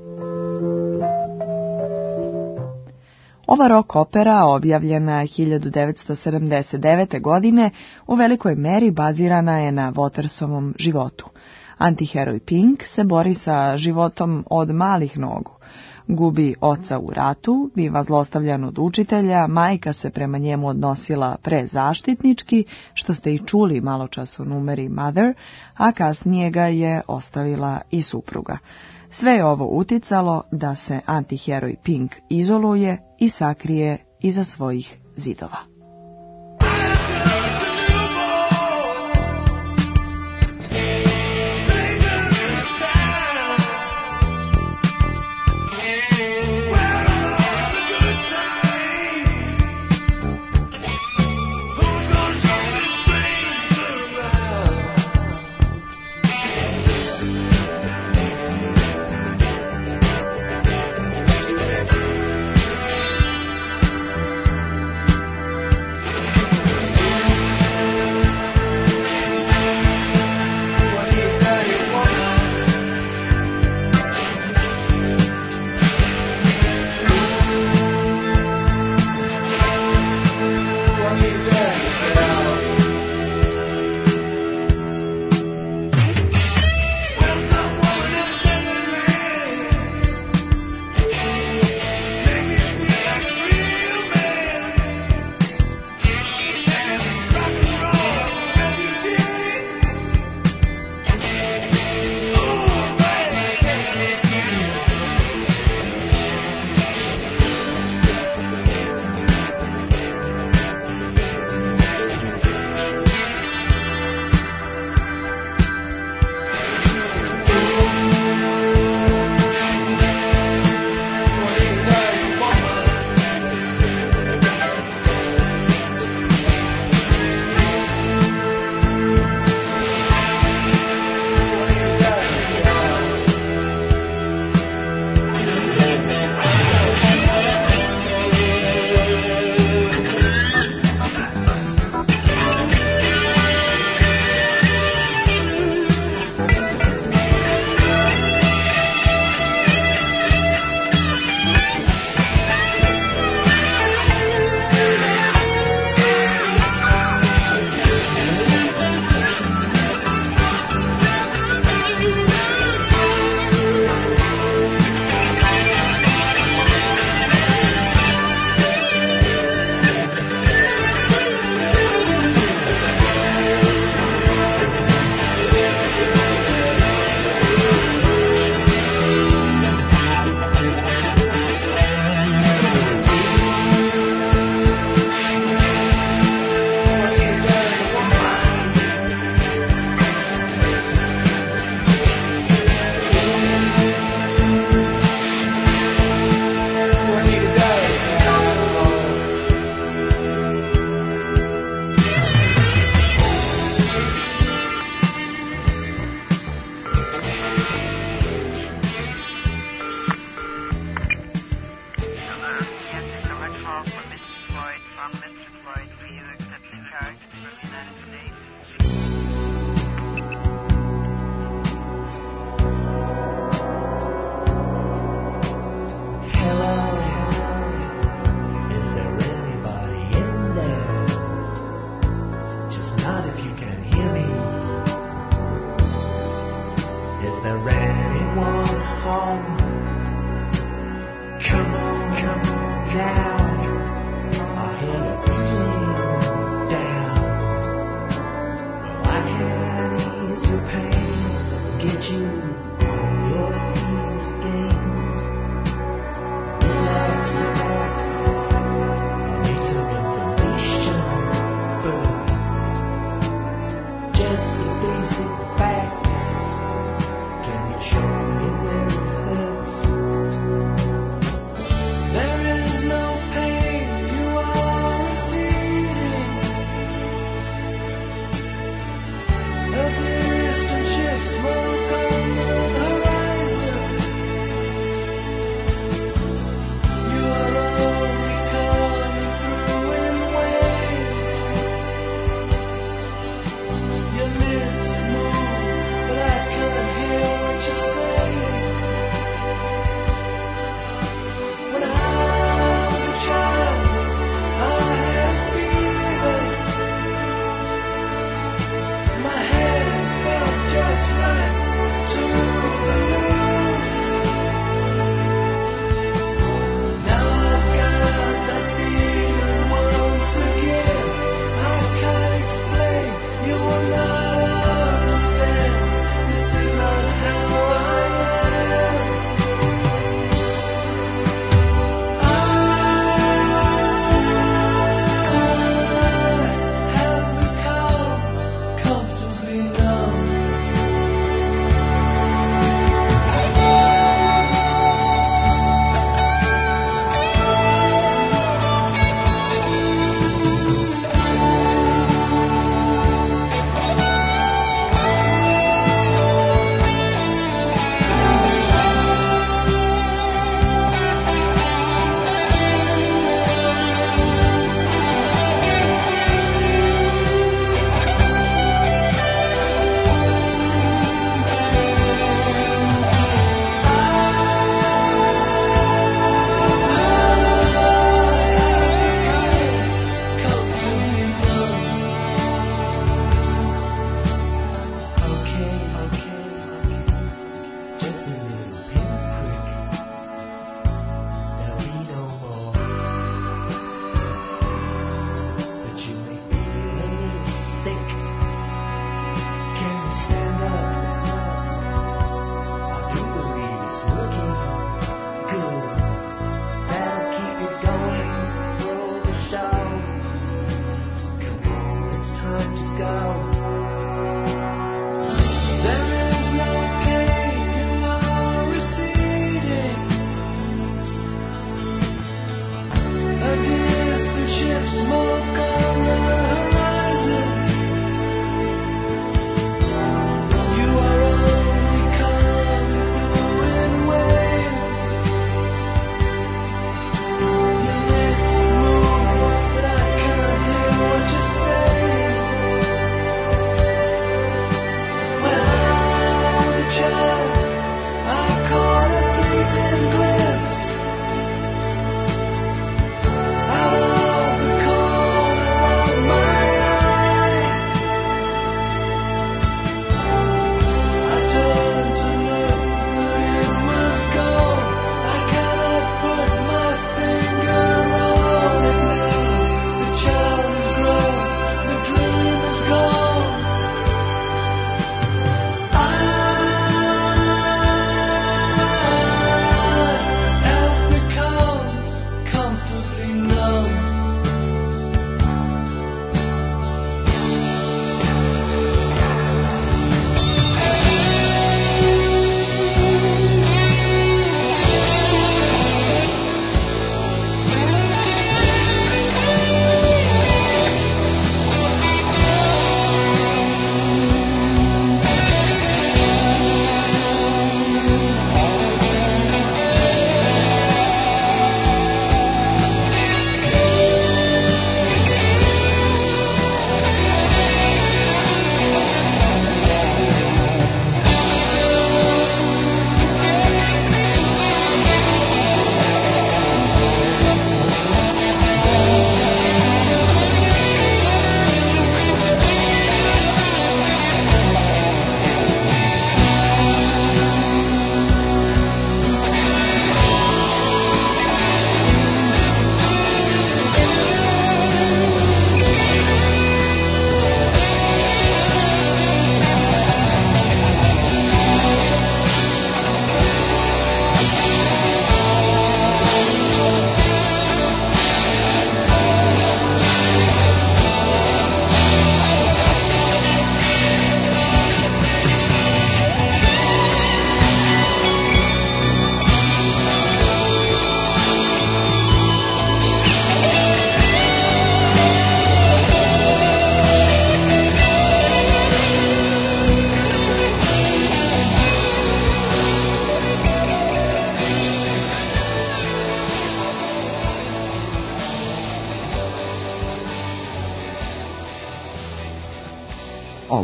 Ova rock opera, objavljena 1979. godine, u velikoj meri bazirana je na Watersovom životu. Antiheroj Pink se bori sa životom od malih nogu. Gubi oca u ratu, biva zlostavljan od učitelja, majka se prema njemu odnosila prezaštitnički, što ste i čuli maločas u numeri Mother, a kasnije ga je ostavila i supruga. Sve je ovo uticalo da se antiheroj Pink izoluje i sakrije iza svojih zidova.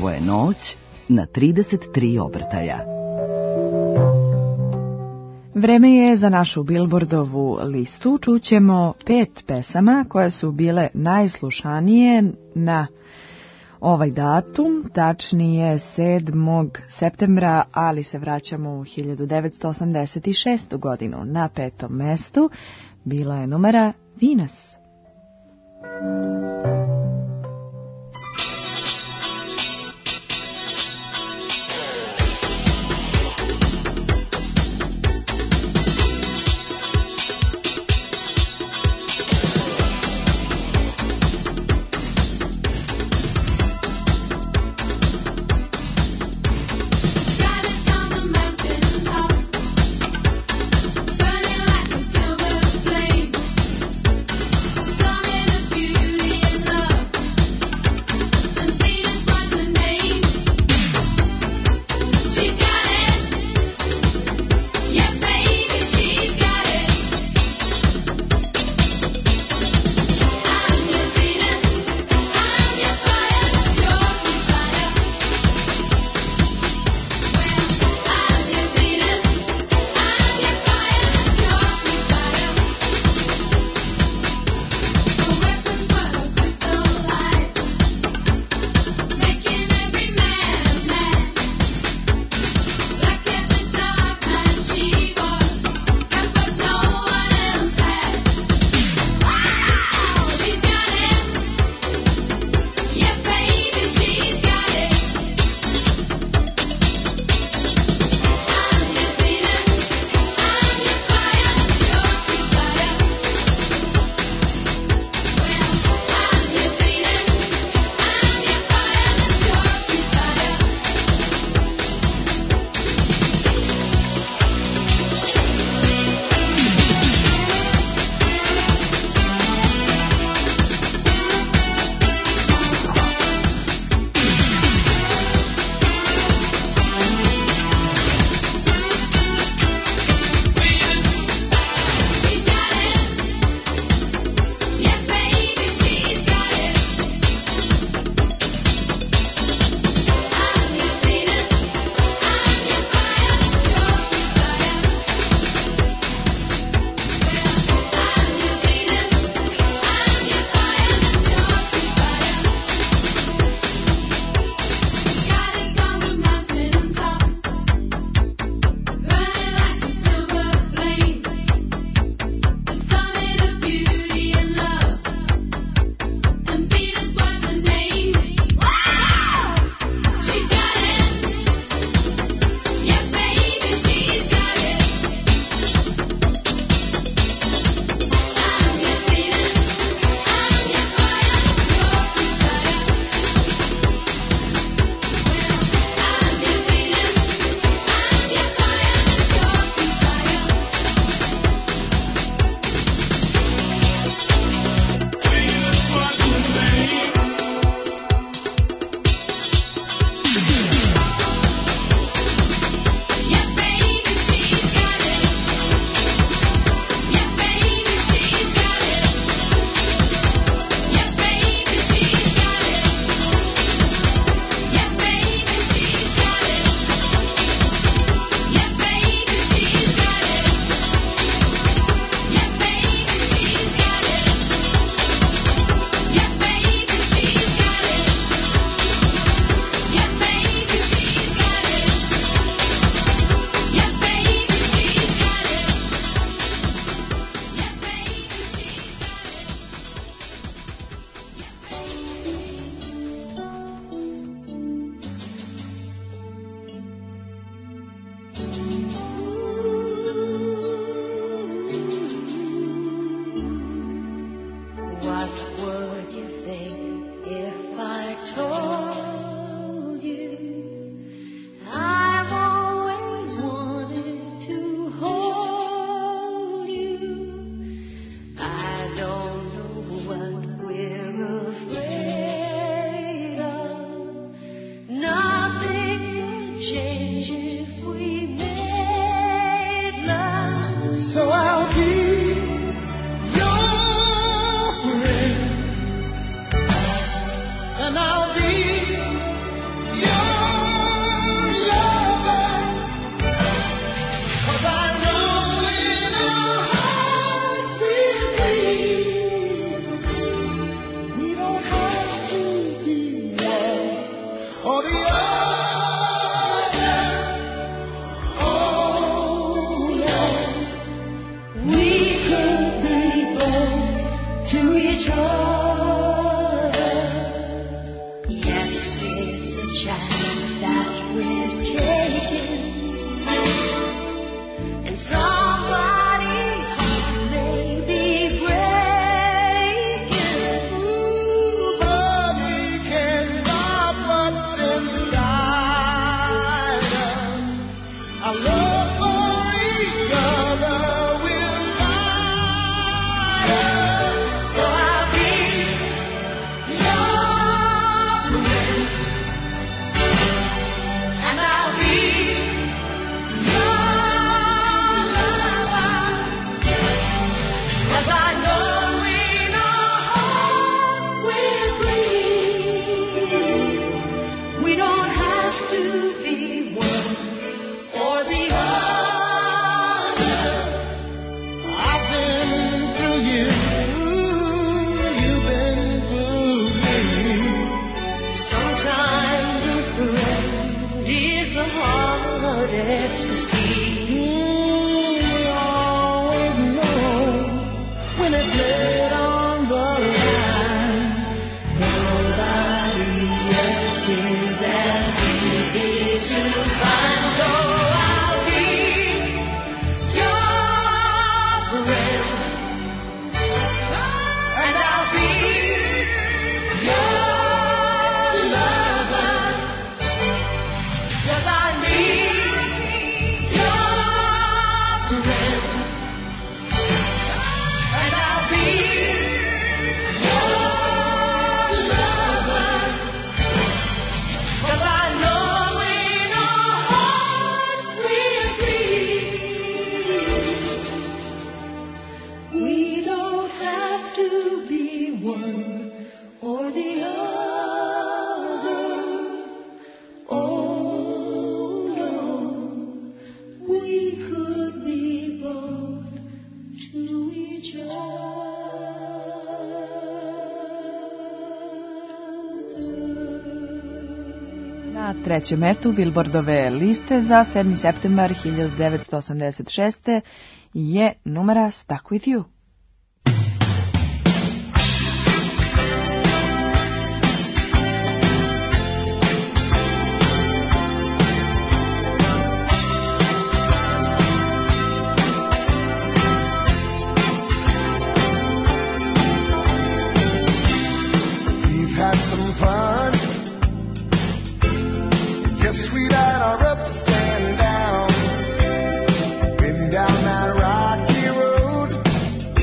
Ovo je noć na 33 obrtaja. Vreme je za našu Billboardovu listu. Čućemo 5 pesama koje su bile najslušanije na ovaj datum, tačnije 7. septembra, ali se vraćamo u 1986. godinu. Na 5. mestu bila je numera Venus. Beauty and love. treće mesto Billboardove liste za 7. septembar 1986. je numera Stuck With You. Down that rocky road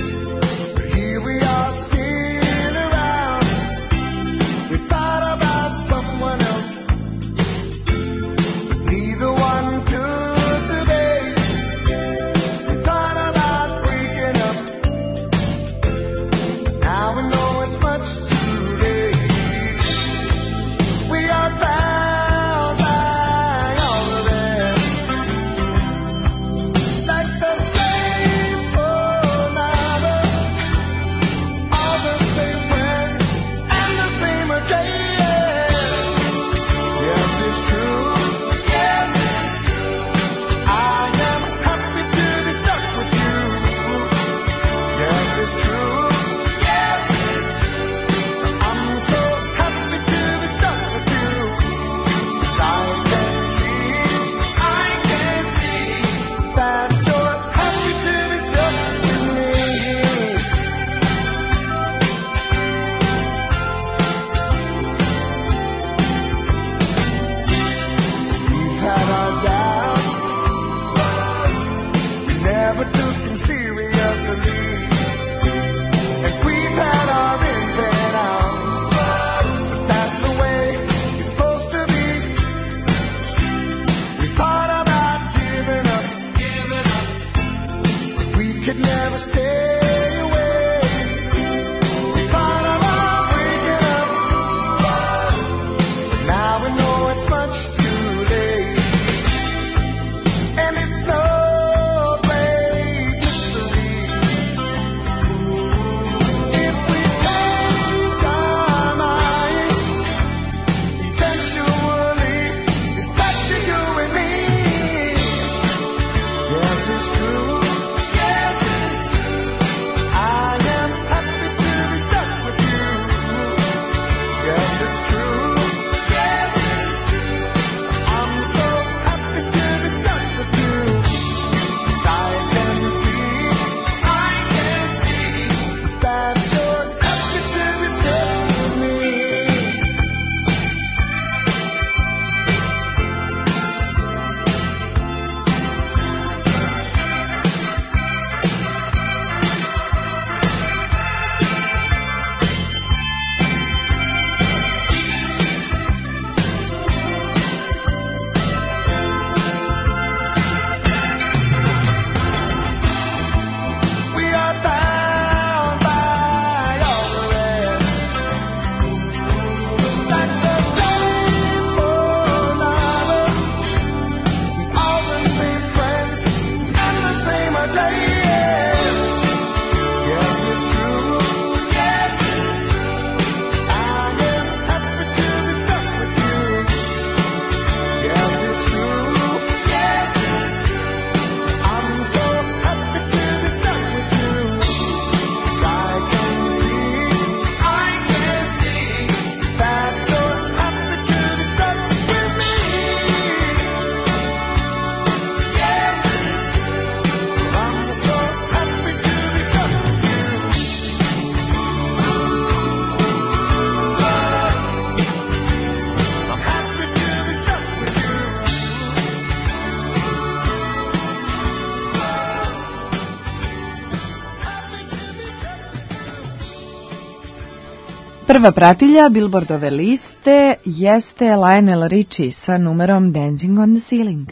Prva pratilja Billboardove liste jeste Lionel Richie sa numerom Dancing on the Ceiling.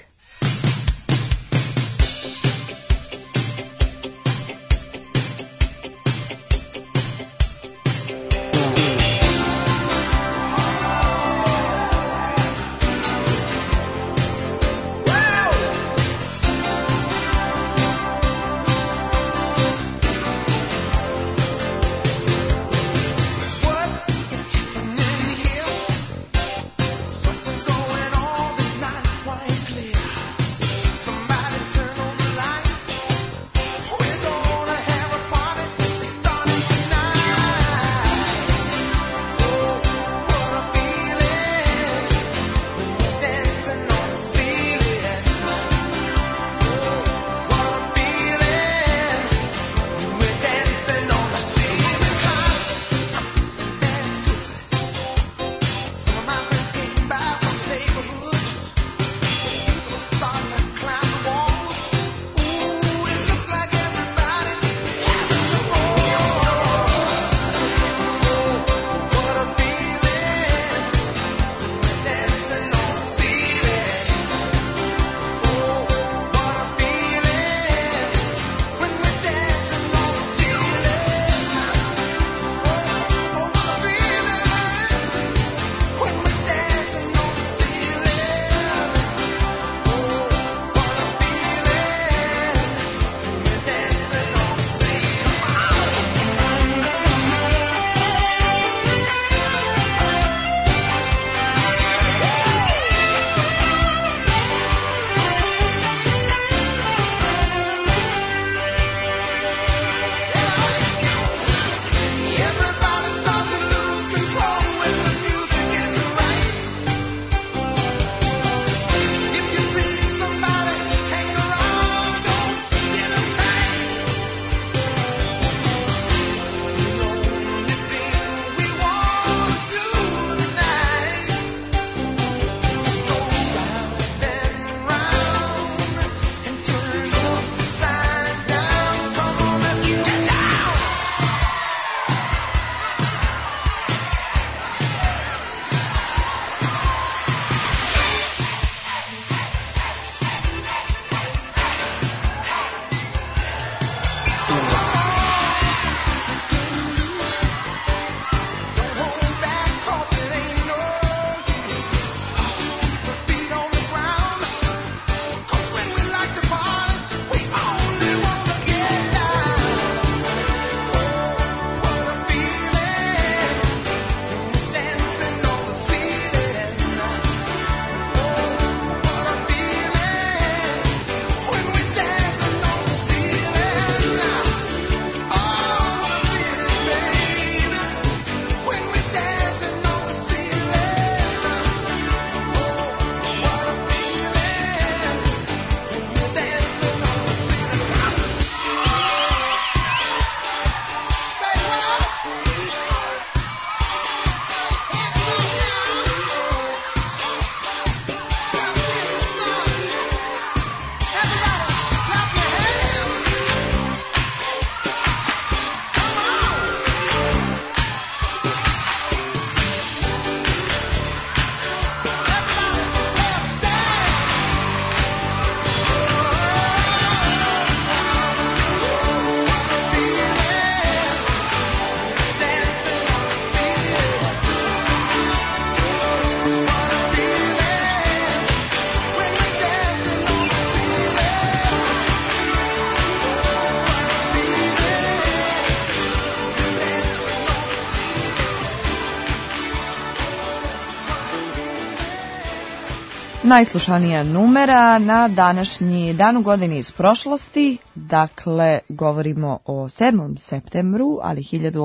najslušanija numera na današnji dan u godini iz prošlosti. Dakle, govorimo o 7. septembru, ali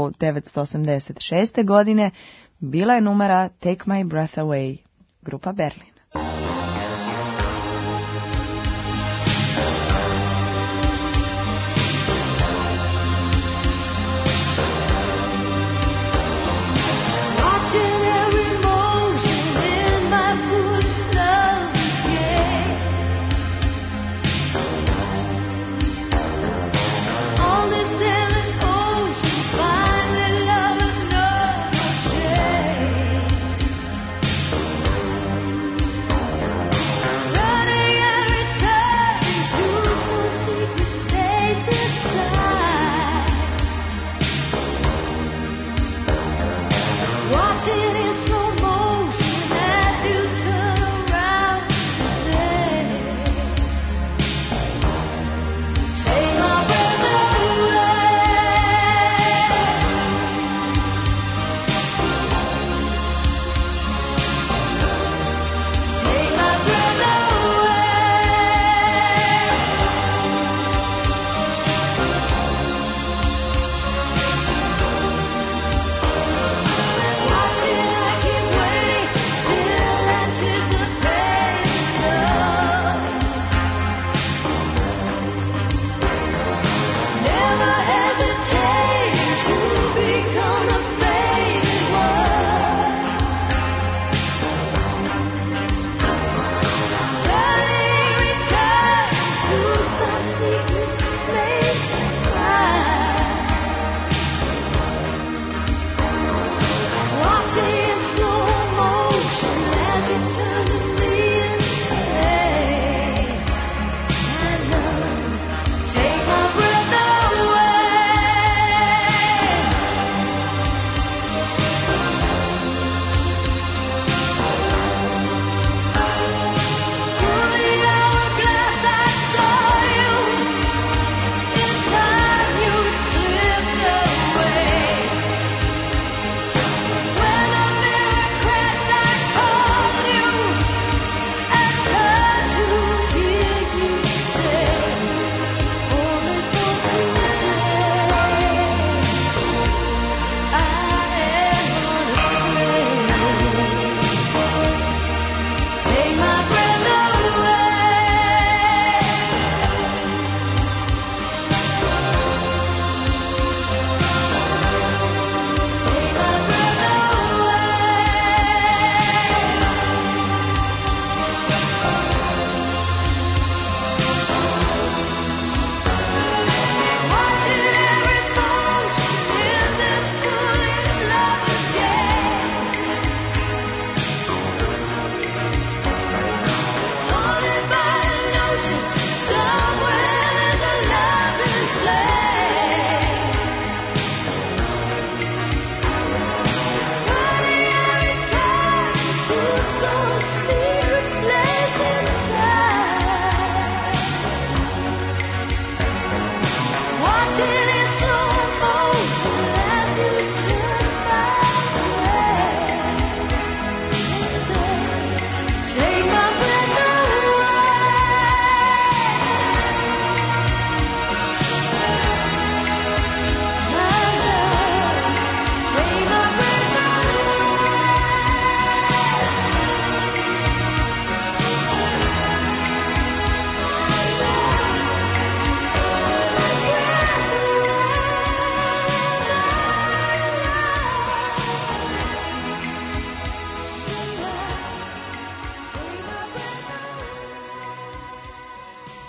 1986. godine bila je numera Take My Breath Away, grupa Berlin.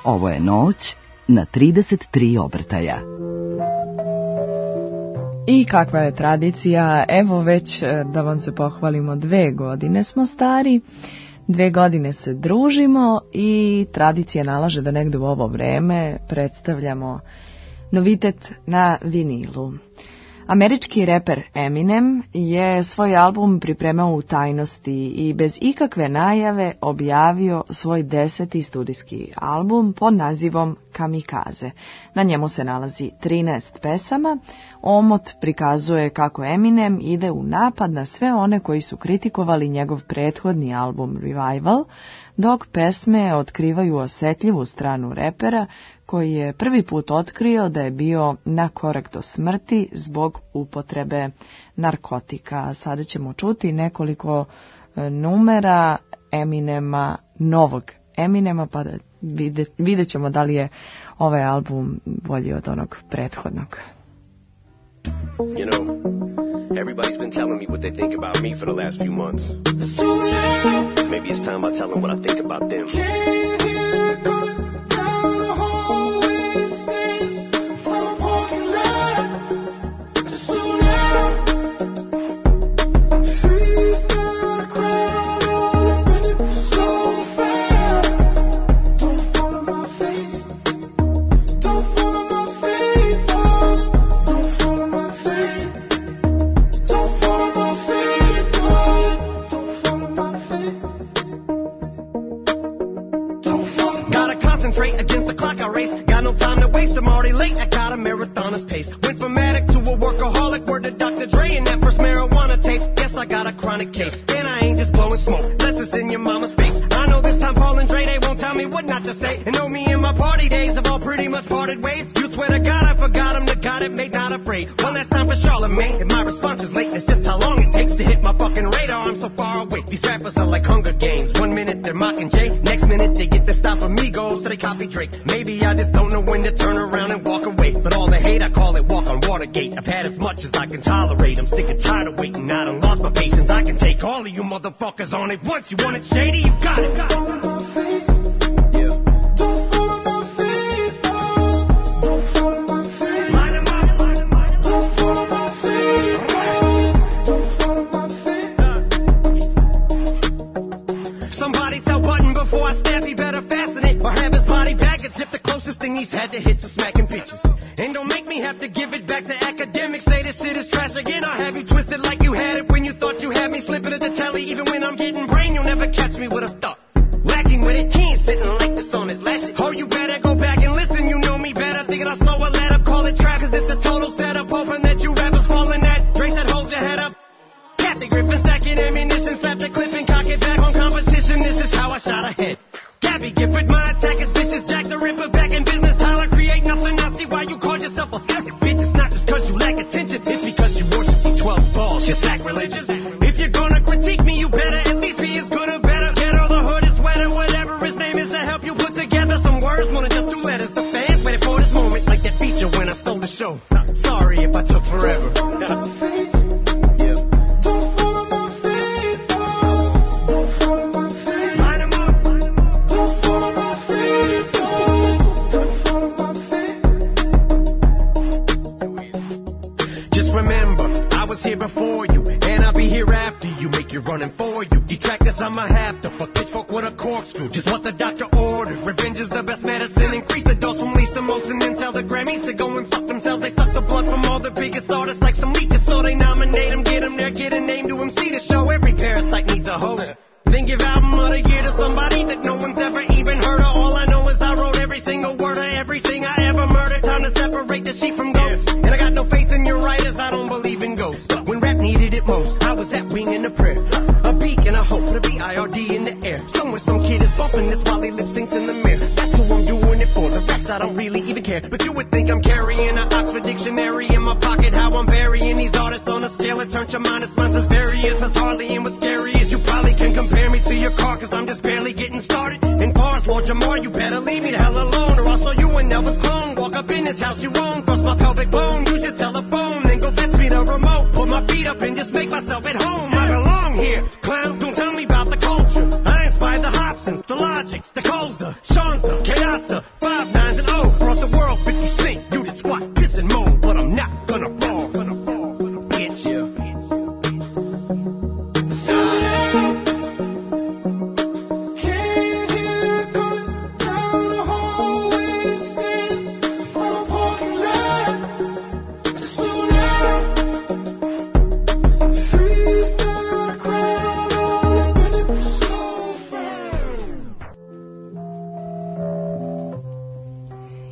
Ovo je noć na 33 obrtaja. I kakva je tradicija, evo već da vam se pohvalimo, 2 godine smo stari, 2 godine se družimo i tradicija nalaže da negdje u ovo vreme predstavljamo novitet na vinilu. Američki reper Eminem je svoj album pripremao u tajnosti i bez ikakve najave objavio svoj 10. studijski album pod nazivom Kamikaze. Na njemu se nalazi 13 pesama. Omot prikazuje kako Eminem ide u napad na sve one koji su kritikovali njegov prethodni album Revival, dok pesme otkrivaju osjetljivu stranu repera koji je prvi put otkrio da je bio na korak do smrti zbog upotrebe narkotika. Sada ćemo čuti nekoliko numera Eminema, novog Eminema, pa da vidjet ćemo da li je ovaj album bolji od onog prethodnog. You know, everybody's been telling me what they think about me for the last few months. Maybe it's time I tell them what I think about them.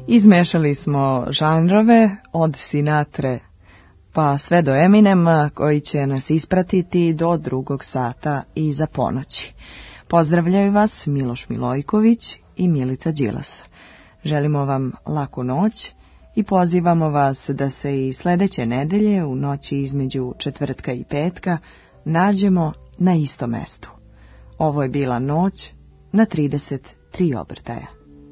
Izmešali smo žanrove od Sinatre pa sve do Eminema, koji će nas ispratiti do 2. sata iza ponoći. Pozdravljaju vas Miloš Milojković i Milica Đilas. Želimo vam laku noć i pozivamo vas da se i sljedeće nedelje u noći između četvrtka i petka nađemo na istom mestu. Ovo je bila noć na 33 obrtaja.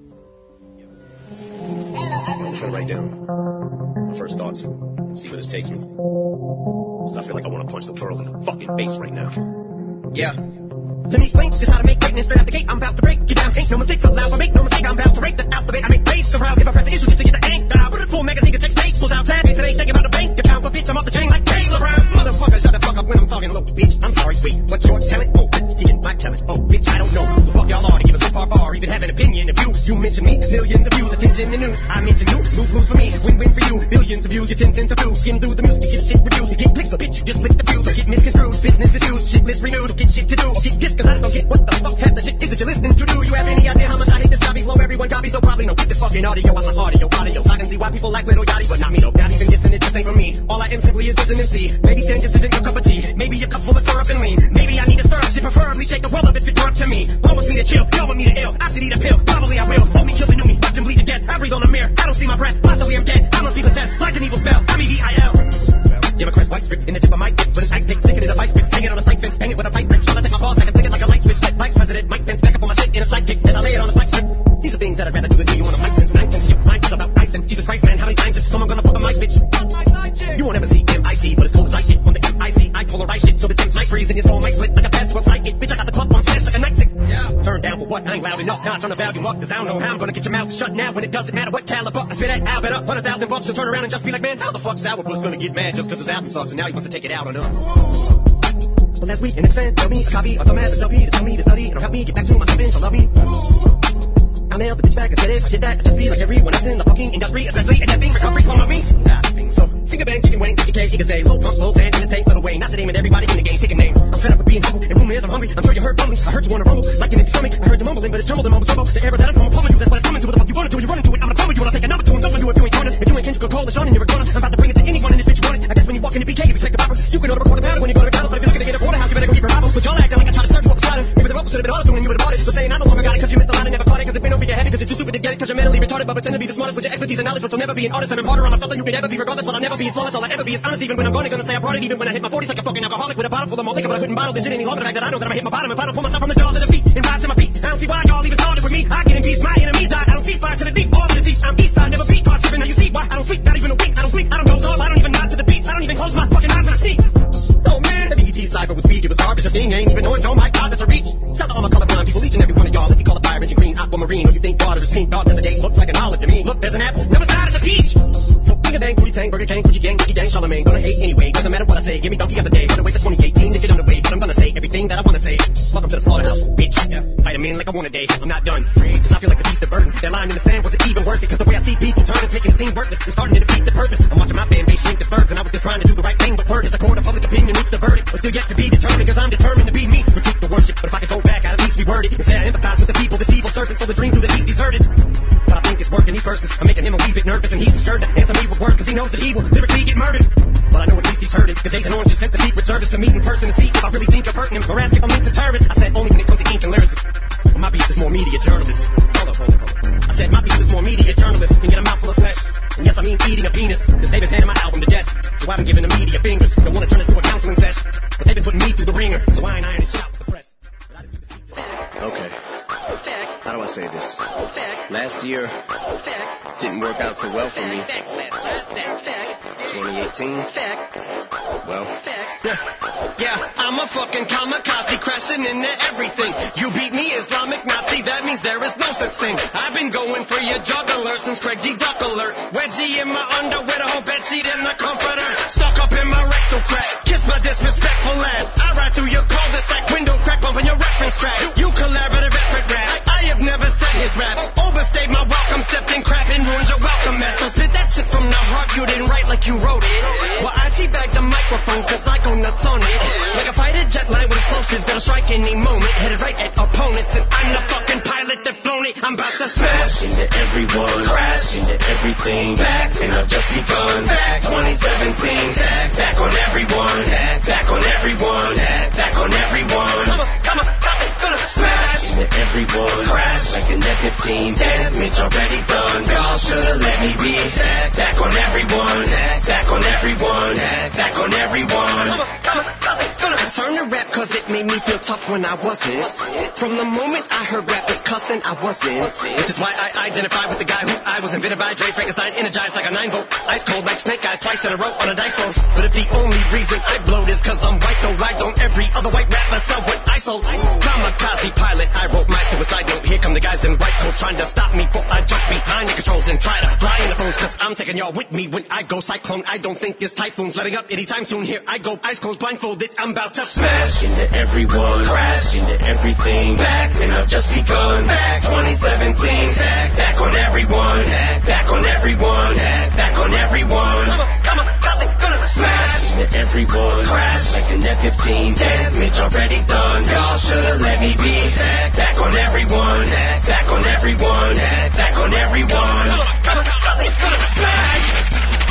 I'm trying to write down my first thoughts, see where this takes me. 'Cause I feel like I want to punch the pearl in the fucking face right now. Yeah. Let me explain just how to make greatness straight out the gate. I'm about to break you down. Ain't no mistakes allowed. I make no mistake. I'm about to rake the alphabet. I make waves around. If I press the issue just to get the ink down. Put a full magazine to check staples out. Plan today. Thinking about the bank account. But bitch, I'm off the chain like Taylor Brown. Motherfucker, shut the fuck up when I'm talking low. Bitch, I'm sorry, sweet. What's your talent? Oh, bitch, my talent. Oh, bitch, I don't know who the fuck y'all are to give a so far bar. Even have an opinion of you. You mention me. Millions of views. Attention in the news. I mention you. Lose for me. Win for you. Billions of views. Your 10 cents a few. Skim through the music. Get shit reduced. Get clicks, but bitch, you just lick the views. Get misconstrued. Business is used. Shit list renewed. Get shit to do. Get this cause I don't get what the fuck half the shit is that you're listening to. Do you have any idea how much I hate this copy flow? Everyone copies, so probably no. Get this fucking audio out my audio. I can see why people like Little Yachty, but not me, no. Not even guessing it just ain't for me. All I am simply is just an MC. Maybe sin just isn't your cup of tea. Maybe a cup full of syrup and lean. Maybe I need a stir up shit, preferably shake the world up if it's drunk to me. One wants me to chill, y'all want me to ill. I should eat a pill, probably I will. Hold me, kill the new me, watch him bleed to death. I breathe on the mirror, I don't see my breath. Possibly I'm dead, I must be possessed. Like an evil spell, I'm E-V-I-L. Democrats white strip in the tip of my dick, but it's ice pick, sticking in a vice grip, hanging on a spike fence, hang it with a pipe wrench. While I take my balls, I can flick it like a light switch. Like Vice President Mike Pence, back up on my shit in a sidekick as I lay it on a spike strip. These are things that I'd rather do than do you on a mic since 9 cents. Your mind is about ice and Jesus Christ, man, how many times is someone gonna fuck a mic, bitch? You won't ever see M-I-C, but it's cold as I shit. On the M-I-C, I polarize shit, so the things might freeze and your soul might split like a password psychic. Bitch, I got the club on stash like a night sick. Yeah. Turn down for what? I ain't loud enough. Nah, turn the volume up, cause I don't know how I'm gonna get your mouth shut now when it doesn't matter what caliber I spit at. I'll bet up 100,000 bucks to turn around and just be like, man, how the fuck's Sourpuss gonna get mad just cause his album sucks and now he wants to take it out on us? Well, last week, and it's fan, tell me a copy of some ass LP to tell me to study. It'll help me get back to my spin, so love me. I nailed the bitch back, I said it, I did that, I just be like everyone else in the fucking industry, especially at that being recovery from me. So, finger bang, chicken wing, chicken cake, you can say, low pump, low sand, in the tank, little Wayne, not the name of everybody in the game, pick a name. I'm fed up with being humble, and rumor is I'm hungry, I'm sure you heard mumbling, I heard you wanna rumble, like an empty stomach, I heard you mumbling, but it's trembled and mumble trouble, the error that I'm from, I'm plumbing you, that's what it's coming to, what the fuck you wanna do, you run into it, I'm gonna pummel you, and I'll take a number 2 and double you if you ain't joining, if you ain't Kendrick or Cole or Sean and you're a corner, I'm about to bring it to anyone in this bitch you want it, I guess when you walk in the BK, if you take the popper, you can order a quarter pounder when you go to McDonald's, but if you're looking to get a porterhouse, you better go get your Bible, but y'all acting like I tried to search for a slider, give it the rope, should've been auto and you would've bought it, but saying I no longer got it, cause you missed the line and never caught it, cause it's been over your head, cause you're too stupid to get it, cause you're mentally retarded, but pretend to be the smartest with your expertise and knowledge, but you'll never be an artist, and I'm harder on myself than you can ever be, regardless, but I'll never be as flawless, all I'll ever be is honest, even when I'm gonna say I brought it, even when I hit my 40s like a fucking alcoholic with a bottle full of malt liquor, but I couldn't bottle this shit any longer, the fact that I know that I hit my bottom and bottle pull myself from the jaws to the feet, and rise to my feet, I don't see why y'all even started with me, I get in peace, my enemies die, I don't cease fire to the deep, all to the deep, I'm east side, never beat, cause tripping, now you see why I don't sleep, not even a week, I don't sleep, I don't doze off, I don't even nod to the beats, I don't even close my fucking eyes when I sneak. Oh man, the BET cypher was weak, it was garbage, the thing ain't even knowing, oh my god, that's a reach. Shout out to all my colorblind people, each and every one of y'all, if you call it fire, engine green, aquamarine, or you think water is pink, dog, there's a day, looks like an olive to me, look, there's an apple, never side is a peach. So finger bang, booty tang, Burger King, Gucci gang, Gucci gang, Charlamagne, gonna hate anyway, doesn't matter what I say, give me donkey of the day, gonna wait for 2018 to get underway, but I'm gonna say everything that I wanna say. Welcome to the slaughterhouse, bitch, yeah, fight a man like I want a day, I'm not done, cause I feel like the beast of burden, that line in the sand, was it even worth it, cause the way I see people turn is making it seem worthless, and starting to defeat the purpose, I'm watching my fan base shrink to thirds, and I was just trying to do the right thing, but word is a court of public opinion, reach the verdict, but still yet to be determined, cause I'm determined to be me, critique the worship, but if I could go back, I'd at least reword it, and say I empathize with the people, this evil serpent, so the dream through the beast deserted, but I think it's working, these verses, I'm making him a wee bit nervous, and he's disturbed to answer me with words, cause he knows that he will lyrically get murdered, but I know at least he's heard it, cause Jason Orange just sent the secret service to meet in person to see if I really think of hurting him, or ask if I'm linked to terrorists, I said only when it comes to ink and lyricists, well, my beef is more media journalist, hold up, I said my beef is more media journalist, and get a mouthful of flesh, and yes I mean eating a penis, cause they've been handing my album to death, so I've been giving the media fingers, don't wanna turn this to a counseling session, but they've been putting me through the ringer, so I ain't ironing shit out with the press. Okay. How do I say this? Last year didn't work out so well for me. 2018. Well. Yeah, I'm a fucking kamikaze crashing into everything. You beat me, Islamic Nazi, that means there is no such thing. I've been going for your juggler since Craig G. Duck alert. Wedgie in my underwear, the whole bedsheet in the comforter. Stuck up in my rectal crack, kiss my disrespectful ass. I ride through your cul-de-sac, window crack, bumping your reference track. You collaborative effort rap, I have never said his rap. Overstayed my welcome, stepped in crap and ruined your welcome mat. So spit that shit from the heart, you didn't write like you wrote it. Well, I teabag the microphone, cause I go nuts on it. Like a fighter jet line with explosives that'll strike any moment. Headed right at opponents, and I'm the fucking pilot that flown it. I'm about to smash Smash into everyone, crash into everything. Back, and I've just begun. Back 2017, back on everyone, back on everyone, back on everyone. Come on, smash into everyone, crash like an F-15. Damage already done. Y'all should've let me be. Back on everyone, back on everyone, back on everyone. I turned to rap cause it made me feel tough when I wasn't. From the moment I heard rappers cussing, I wasn't. Which is why I identified with the guy who I was invented by. Dre Frankenstein, energized like a 9-volt. Ice cold like snake eyes, twice in a row on a dice roll. But if the only reason I blowed is cause I'm white, though I don't every other white rapper sell what I sold. Kamikaze pilot, I wrote my suicide note. Here come the guys in white coats trying to stop me before I jump behind the controls and try to fly in the phones. Cause I'm taking y'all with me when I go cyclone. I don't think this typhoon's letting up anytime soon. Here I go, eyes closed, blindfolded, I'm about to smash into everyone, crash into everything. Back, and I've just begun. Back 2017, back on everyone, back on everyone, back on everyone. Come on, smash into everyone, crash like an F-15. Damage already done. Y'all should've let me be. Back on everyone, back on everyone, back on everyone. Come on, smash.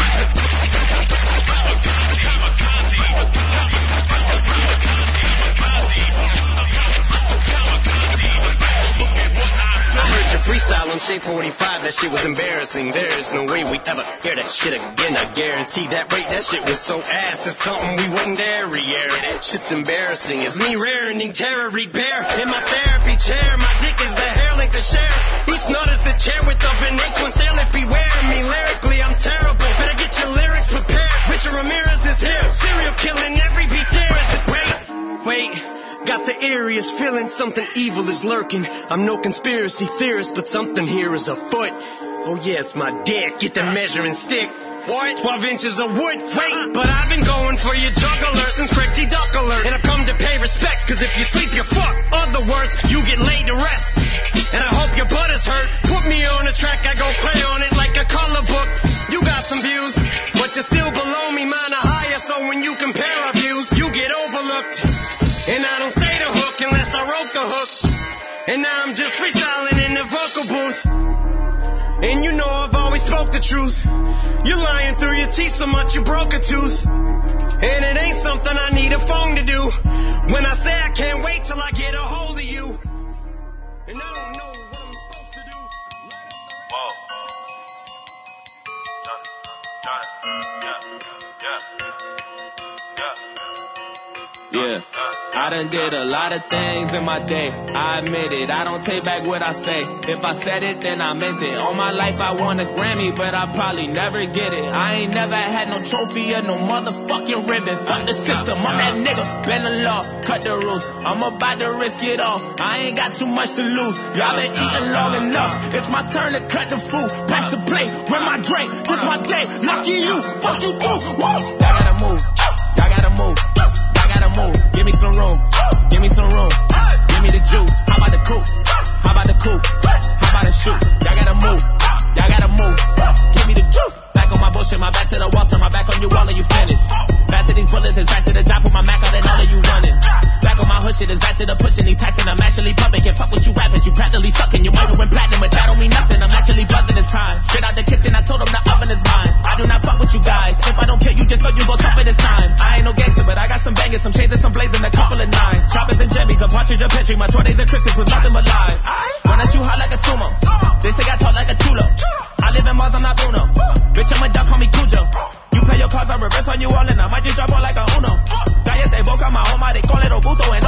Freestyle on Shape 45, that shit was embarrassing. There's no way we'd ever hear that shit again. I guarantee that rate, that shit was so ass. It's something we wouldn't dare re-air. That shit's embarrassing. It's me raring terror, bear in my therapy chair. My dick is the hair length to share. Each nut is the chair width of an acorn sail. If beware me lyrically, I'm terrible. Better get your lyrics prepared. Richard Ramirez is here. Serial killing every beat there. Is it wait. Got the eeriest feeling something evil is lurking. I'm no conspiracy theorist, but something here is afoot. Oh yeah, it's my dick. Get the measuring stick. What? 12 inches of wood. Wait, but I've been going for your juggler since Craig G. Duck Alert. And I've come to pay respects, cause if you sleep, you're fucked. Other words, you get laid to rest. And I hope your butt is hurt. Put me on a track, I go play on it like a color book. You got some views, but you're still below me. Mine are higher, so when you compare our views, you get overlooked. And I don't say the hook unless I wrote the hook. And now I'm just freestyling in the vocal booth. And you know I've always spoke the truth. You're lying through your teeth so much you broke a tooth. And it ain't something I need a phone to do. When I say I can't wait till I get a hold of you. And I don't know what I'm supposed to do. Whoa. Yeah, I done did a lot of things in my day, I admit it, I don't take back what I say. If I said it, then I meant it. All my life I won a Grammy, but I probably never get it. I ain't never had no trophy or no motherfucking ribbon. Fuck the system, I'm that nigga, bend the law, cut the rules. I'm about to risk it all, I ain't got too much to lose. Y'all been eating long enough, it's my turn to cut the food. Pass the plate, run my drink, this my day. Lucky you, fuck you too. Woo! Y'all gotta move, y'all gotta move. Gotta move, give me some room, give me some room, give me the juice. How about the coupe? How about the coupe? How about the shoot? Y'all gotta move, y'all gotta move, give me the juice. Back on my bullshit, my back to the wall, turn my back on you, all of you finished. Back to these bullets, it's back to the job, put my Mac out and all of you running. Back on my hood shit, it's back to the pushing, these taxing, I'm actually pumping. Can't fuck with you rappers, you practically sucking. You might win platinum, but that don't mean nothing, I'm actually buzzing this time. Shit out the kitchen, I told him the oven is mine. I do not fuck with you guys, if I don't kill you, just know you gon' suffer this time. I ain't no gangster, but I got some bangers, some chains and some blazing, a couple of nines. Choppers and jimmies, a partridge, a petri, my 20s and Christmas was nothing but lies. Run at you hot like a sumo, they say I talk like a chulo. I live in Mars, I'm not Bruno. Bitch, I'm a duck, call me Cujo. You play your cards, I reverse on you all, and I might just drop on like a Uno. Calles de boca, my home, they call it Obuto, and